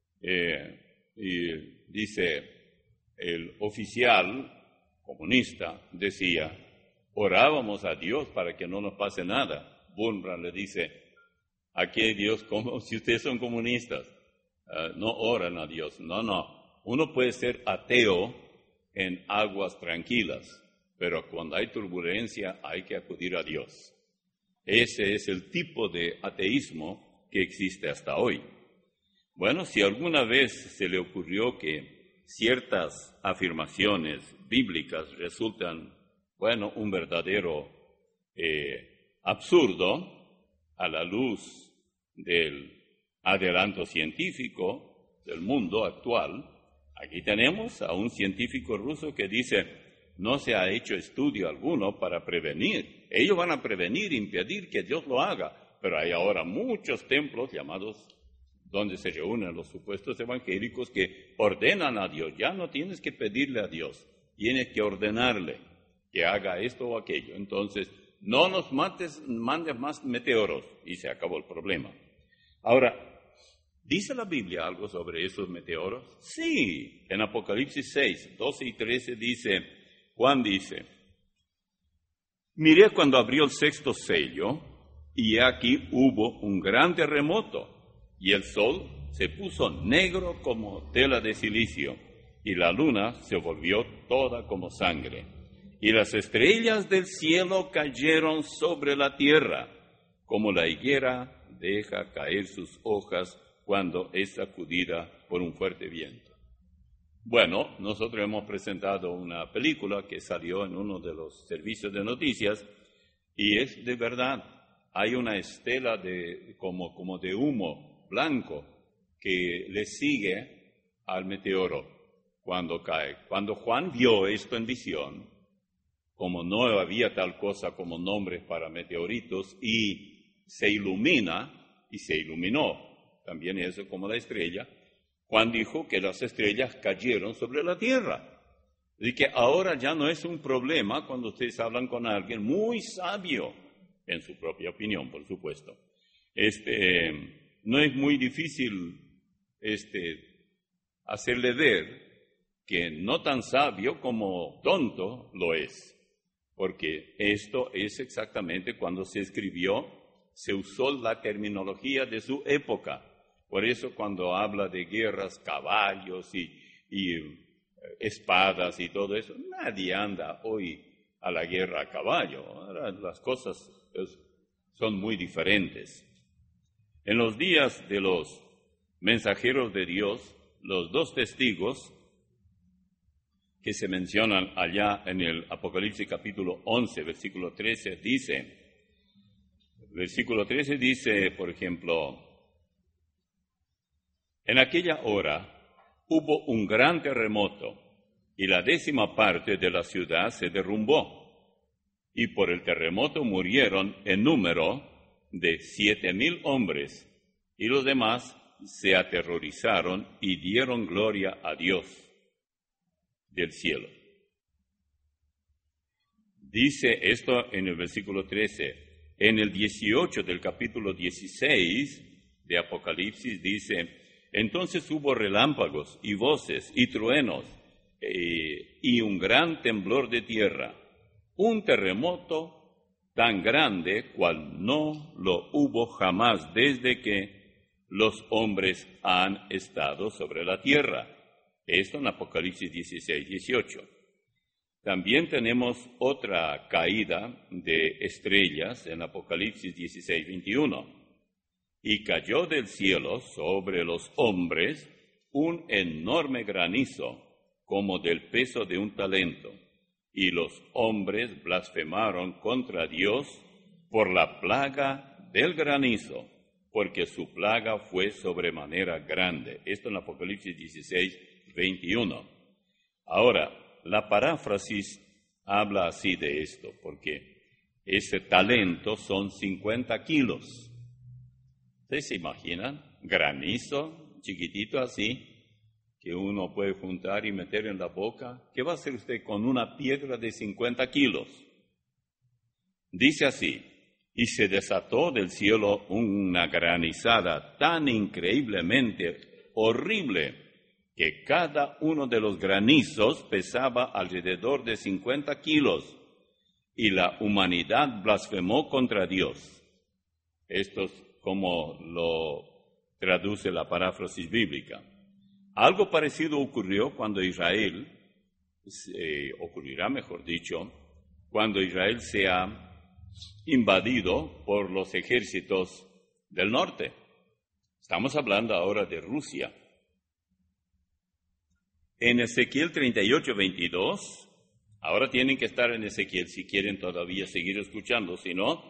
Y dice, el oficial comunista decía, orábamos a Dios para que no nos pase nada. Wurmbrand le dice, aquí hay Dios, como si ustedes son comunistas, no oran a Dios. No, uno puede ser ateo en aguas tranquilas, pero cuando hay turbulencia hay que acudir a Dios. Ese es el tipo de ateísmo que existe hasta hoy. Bueno, si alguna vez se le ocurrió que ciertas afirmaciones bíblicas resultan, bueno, un verdadero absurdo a la luz del adelanto científico del mundo actual, aquí tenemos a un científico ruso que dice: no se ha hecho estudio alguno para prevenir. Ellos van a prevenir, impedir que Dios lo haga, pero hay ahora muchos templos llamados donde se reúnen los supuestos evangélicos que ordenan a Dios. Ya no tienes que pedirle a Dios, tienes que ordenarle que haga esto o aquello. Entonces, no nos mandes más meteoros y se acabó el problema. Ahora, ¿dice la Biblia algo sobre esos meteoros? Sí, en Apocalipsis 6, 12 y 13 dice, Juan dice: miré cuando abrió el sexto sello, y aquí hubo un gran terremoto, y el sol se puso negro como tela de silicio, y la luna se volvió toda como sangre, y las estrellas del cielo cayeron sobre la tierra, como la higuera deja caer sus hojas cuando es sacudida por un fuerte viento. Bueno, nosotros hemos presentado una película que salió en uno de los servicios de noticias y es de verdad. Hay una estela como de humo blanco que le sigue al meteoro cuando cae. Cuando Juan vio esto en visión, como no había tal cosa como nombres para meteoritos, y se ilumina, y se iluminó, también eso como la estrella, Juan dijo que las estrellas cayeron sobre la tierra. Y que ahora ya no es un problema cuando ustedes hablan con alguien muy sabio, en su propia opinión, por supuesto. No es muy difícil hacerle ver que no tan sabio como tonto lo es. Porque esto es exactamente cuando se escribió, se usó la terminología de su época. Por eso cuando habla de guerras, caballos y espadas y todo eso, nadie anda hoy a la guerra a caballo. Ahora las cosas son muy diferentes. En los días de los mensajeros de Dios, los dos testigos que se mencionan allá en el Apocalipsis capítulo 11, versículo 13, dice, por ejemplo, en aquella hora hubo un gran terremoto y la 10ª parte de la ciudad se derrumbó, y por el terremoto murieron en número de 7,000 hombres, y los demás se aterrorizaron y dieron gloria a Dios del cielo. Dice esto en el versículo 13. En el 18 del capítulo 16 de Apocalipsis dice: entonces hubo relámpagos y voces y truenos y un gran temblor de tierra, un terremoto tan grande cual no lo hubo jamás desde que los hombres han estado sobre la tierra. Esto en Apocalipsis 16, 18. También tenemos otra caída de estrellas en Apocalipsis 16, 21. Y cayó del cielo sobre los hombres un enorme granizo, como del peso de un talento, y los hombres blasfemaron contra Dios por la plaga del granizo, porque su plaga fue sobremanera grande. Esto en Apocalipsis 16, 21. Ahora, la paráfrasis habla así de esto, porque ese talento son 50 kilos. ¿Ustedes se imaginan? Granizo, chiquitito así, que uno puede juntar y meter en la boca. ¿Qué va a hacer usted con una piedra de 50 kilos? Dice así: y se desató del cielo una granizada tan increíblemente horrible que cada uno de los granizos pesaba alrededor de 50 kilos, y la humanidad blasfemó contra Dios. Esto es como lo traduce la paráfrasis bíblica. Algo parecido ocurrió cuando ocurrirá, mejor dicho, cuando Israel sea invadido por los ejércitos del norte. Estamos hablando ahora de Rusia. En Ezequiel 38:22, ahora tienen que estar en Ezequiel si quieren todavía seguir escuchando, si no,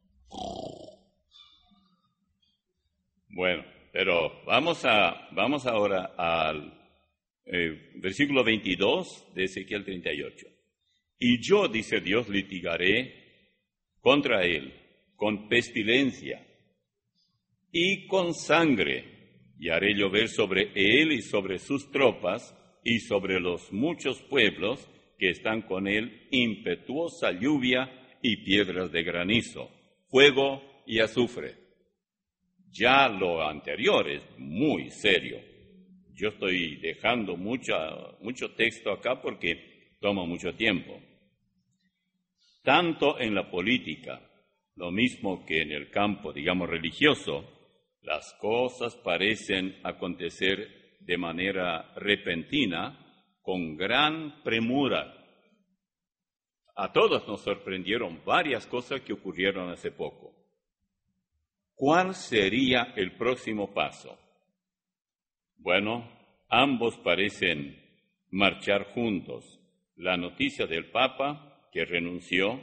bueno, pero vamos ahora al versículo 22 de Ezequiel 38. Y yo, dice Dios, litigaré contra él con pestilencia y con sangre, y haré llover sobre él y sobre sus tropas y sobre los muchos pueblos que están con él impetuosa lluvia y piedras de granizo, fuego y azufre. Ya lo anterior es muy serio. Yo estoy dejando mucho texto acá porque toma mucho tiempo. Tanto en la política, lo mismo que en el campo, digamos, religioso, las cosas parecen acontecer de manera repentina, con gran premura. A todos nos sorprendieron varias cosas que ocurrieron hace poco. ¿Cuál sería el próximo paso? Bueno, ambos parecen marchar juntos. La noticia del Papa, que renunció,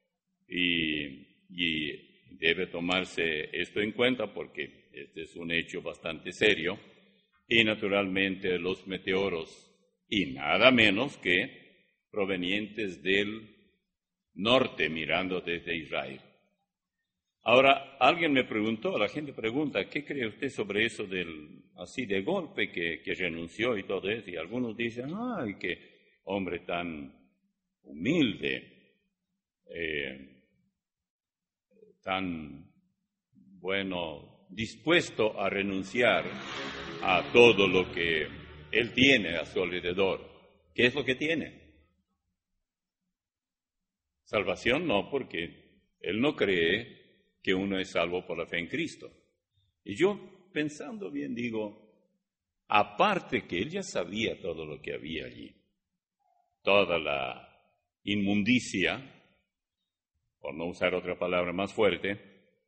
y debe tomarse esto en cuenta porque este es un hecho bastante serio, y naturalmente los meteoros, y nada menos que provenientes del norte mirando desde Israel. Ahora, alguien me preguntó, la gente pregunta, ¿qué cree usted sobre eso así de golpe que renunció y todo eso? Y algunos dicen, ¡ay, qué hombre tan humilde! Tan bueno, dispuesto a renunciar a todo lo que él tiene a su alrededor. ¿Qué es lo que tiene? Salvación no, porque él no cree que uno es salvo por la fe en Cristo. Y yo, pensando bien, digo, aparte que él ya sabía todo lo que había allí, toda la inmundicia, por no usar otra palabra más fuerte,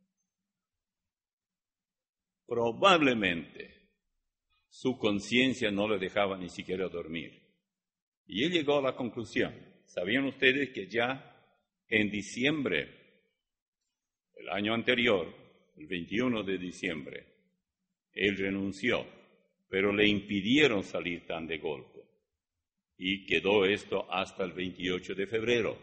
probablemente su conciencia no le dejaba ni siquiera dormir. Y él llegó a la conclusión, ¿sabían ustedes que ya en diciembre, el año anterior, el 21 de diciembre, él renunció, pero le impidieron salir tan de golpe? Y quedó esto hasta el 28 de febrero.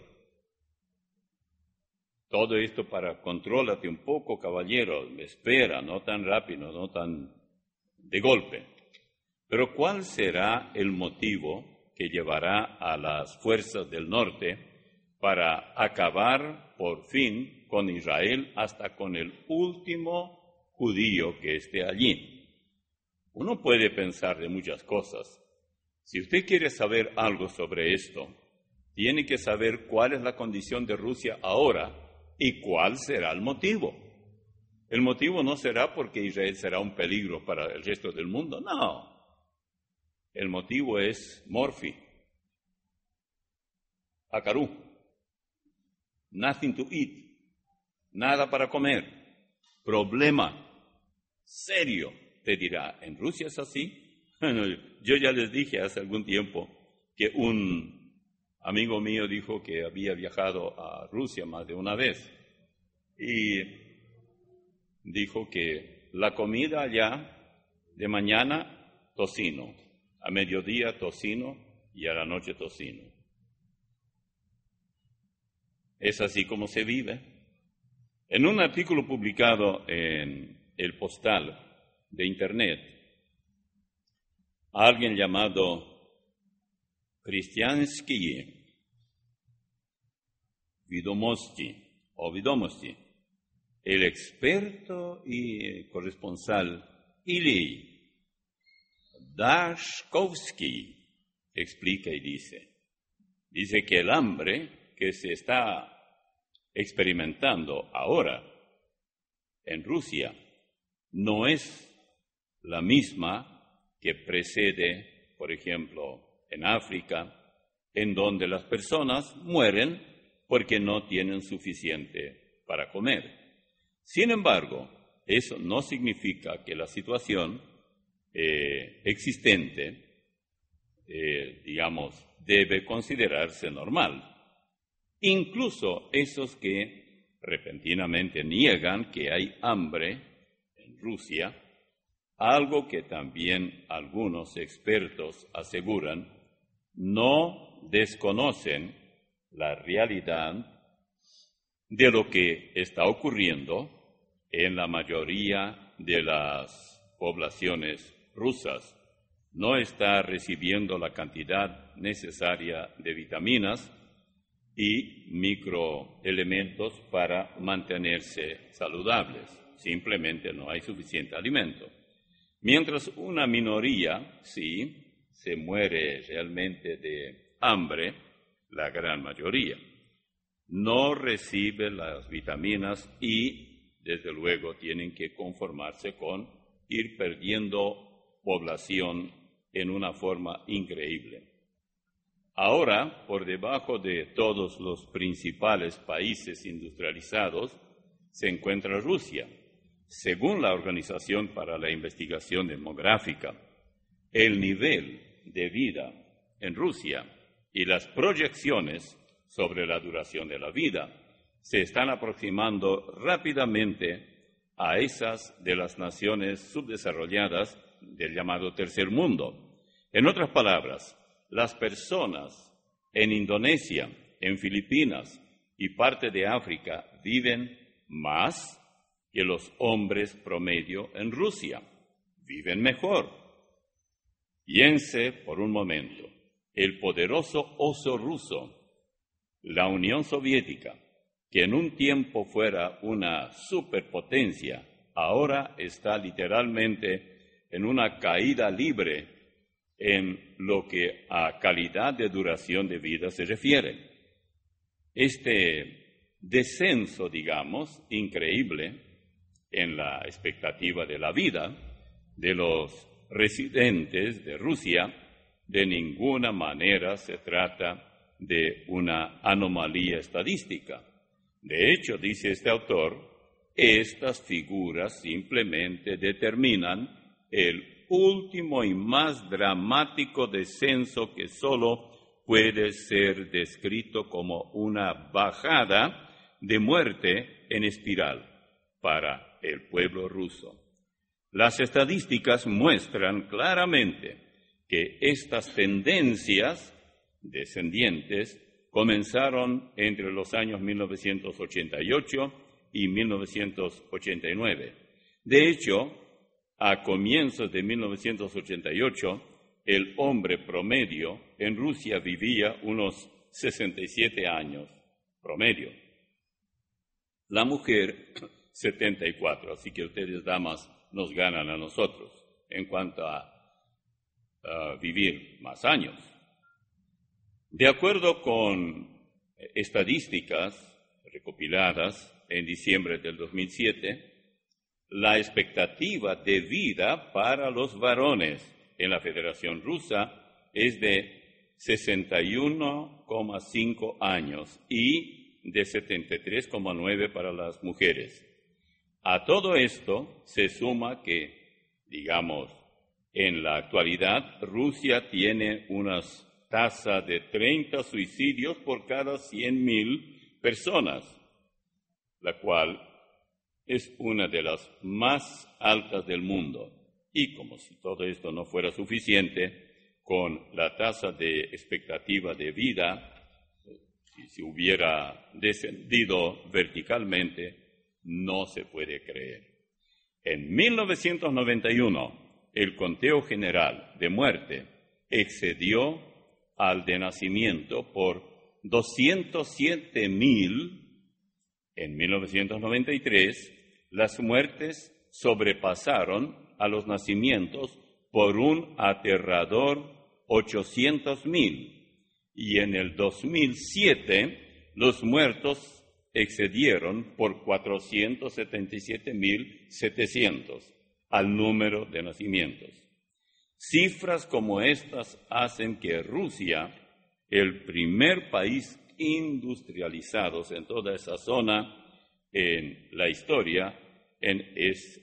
Todo esto para contrólate un poco, caballero, espera, no tan rápido, no tan de golpe. Pero ¿cuál será el motivo que llevará a las fuerzas del norte para acabar por fin con Israel hasta con el último judío que esté allí? Uno puede pensar de muchas cosas. Si usted quiere saber algo sobre esto, tiene que saber cuál es la condición de Rusia ahora y cuál será el motivo. El motivo no será porque Israel será un peligro para el resto del mundo, no. El motivo es Morphy, Acarú, nothing to eat, nada para comer, problema serio. Te dirá, ¿en Rusia es así? Yo ya les dije hace algún tiempo que un amigo mío dijo que había viajado a Rusia más de una vez y dijo que la comida allá de mañana tocino, a mediodía tocino y a la noche tocino. Es así como se vive. En un artículo publicado en el Postal de Internet, alguien llamado Kristiansky Widomosty, el experto y corresponsal Ili Dashkovsky, explica y dice que el hambre que se está experimentando ahora en Rusia no es la misma que precede, por ejemplo, en África, en donde las personas mueren porque no tienen suficiente para comer. Sin embargo, eso no significa que la situación existente, debe considerarse normal. Incluso esos que repentinamente niegan que hay hambre en Rusia, algo que también algunos expertos aseguran, no desconocen la realidad de lo que está ocurriendo en la mayoría de las poblaciones rusas. No está recibiendo la cantidad necesaria de vitaminas y microelementos para mantenerse saludables. Simplemente no hay suficiente alimento. Mientras una minoría, sí, se muere realmente de hambre, la gran mayoría no recibe las vitaminas y, desde luego, tienen que conformarse con ir perdiendo población en una forma increíble. Ahora, por debajo de todos los principales países industrializados, se encuentra Rusia. Según la Organización para la Investigación Demográfica, el nivel de vida en Rusia y las proyecciones sobre la duración de la vida se están aproximando rápidamente a esas de las naciones subdesarrolladas del llamado tercer mundo. En otras palabras, las personas en Indonesia, en Filipinas y parte de África viven más que los hombres promedio en Rusia. Viven mejor. Piense por un momento, el poderoso oso ruso, la Unión Soviética, que en un tiempo fuera una superpotencia, ahora está literalmente en una caída libre en lo que a calidad de duración de vida se refiere. Este descenso, increíble en la expectativa de la vida de los residentes de Rusia, de ninguna manera se trata de una anomalía estadística. De hecho, dice este autor, estas figuras simplemente determinan el último y más dramático descenso que solo puede ser descrito como una bajada de muerte en espiral para el pueblo ruso. Las estadísticas muestran claramente que estas tendencias descendientes comenzaron entre los años 1988 y 1989. De hecho, a comienzos de 1988, el hombre promedio en Rusia vivía unos 67 años promedio. La mujer, 74, así que ustedes, damas, nos ganan a nosotros en cuanto a vivir más años. De acuerdo con estadísticas recopiladas en diciembre del 2007, la expectativa de vida para los varones en la Federación Rusa es de 61,5 años y de 73,9 para las mujeres. A todo esto se suma que, en la actualidad Rusia tiene unas tasa de 30 suicidios por cada 100,000 personas, la cual es una de las más altas del mundo. Y como si todo esto no fuera suficiente, con la tasa de expectativa de vida, si se hubiera descendido verticalmente, no se puede creer. En 1991, el conteo general de muerte excedió al de nacimiento por 207,000. En 1993, las muertes sobrepasaron a los nacimientos por un aterrador 800,000. Y en el 2007, los muertos excedieron por 477,700 al número de nacimientos. Cifras como estas hacen que Rusia, el primer país industrializados en toda esa zona en la historia, es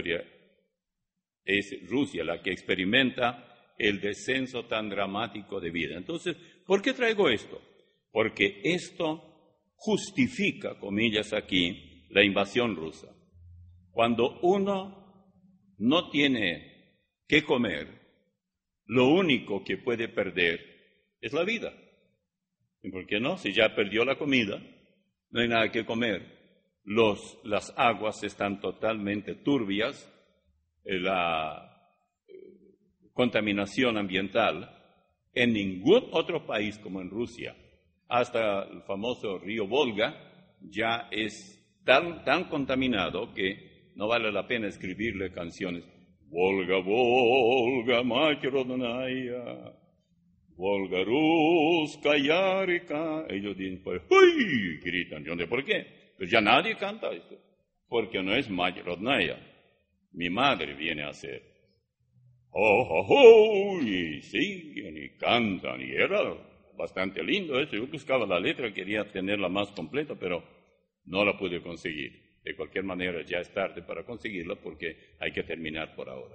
Rusia la que experimenta el descenso tan dramático de vida. Entonces, ¿por qué traigo esto? Porque esto justifica, comillas aquí, la invasión rusa. Cuando uno no tiene qué comer, lo único que puede perder es la vida. ¿Y por qué no? Si ya perdió la comida, no hay nada que comer. Las aguas están totalmente turbias, la contaminación ambiental. En ningún otro país como en Rusia, hasta el famoso río Volga, ya es tan contaminado que no vale la pena escribirle canciones. Volga, Volga, mать родная, Volga ruskaya reka. Ellos dicen, pues, ¡uy! Gritan. Yo no sé por qué. Pues ya nadie canta eso, porque no es mать родная. Mi madre viene a ser. ¡Oh, oh, oh! Y siguen y cantan, y era bastante lindo eso. Yo buscaba la letra, quería tenerla más completa, pero no la pude conseguir. De cualquier manera, ya es tarde para conseguirla porque hay que terminar por ahora.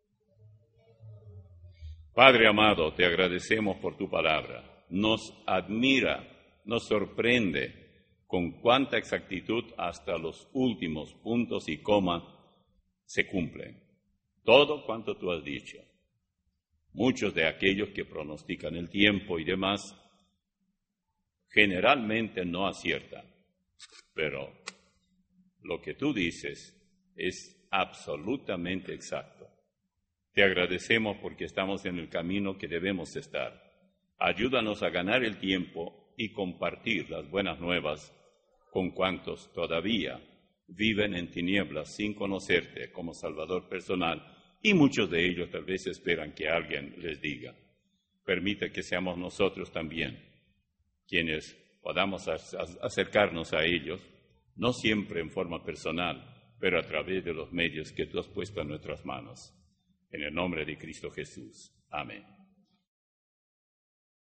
Padre amado, te agradecemos por tu palabra. Nos admira, nos sorprende con cuánta exactitud hasta los últimos puntos y comas se cumplen. Todo cuanto tú has dicho. Muchos de aquellos que pronostican el tiempo y demás, generalmente no aciertan. Pero lo que tú dices es absolutamente exacto. Te agradecemos porque estamos en el camino que debemos estar. Ayúdanos a ganar el tiempo y compartir las buenas nuevas con cuantos todavía viven en tinieblas sin conocerte como Salvador personal, y muchos de ellos tal vez esperan que alguien les diga. Permite que seamos nosotros también quienes podamos acercarnos a ellos, no siempre en forma personal, pero a través de los medios que tú has puesto en nuestras manos. En el nombre de Cristo Jesús. Amén.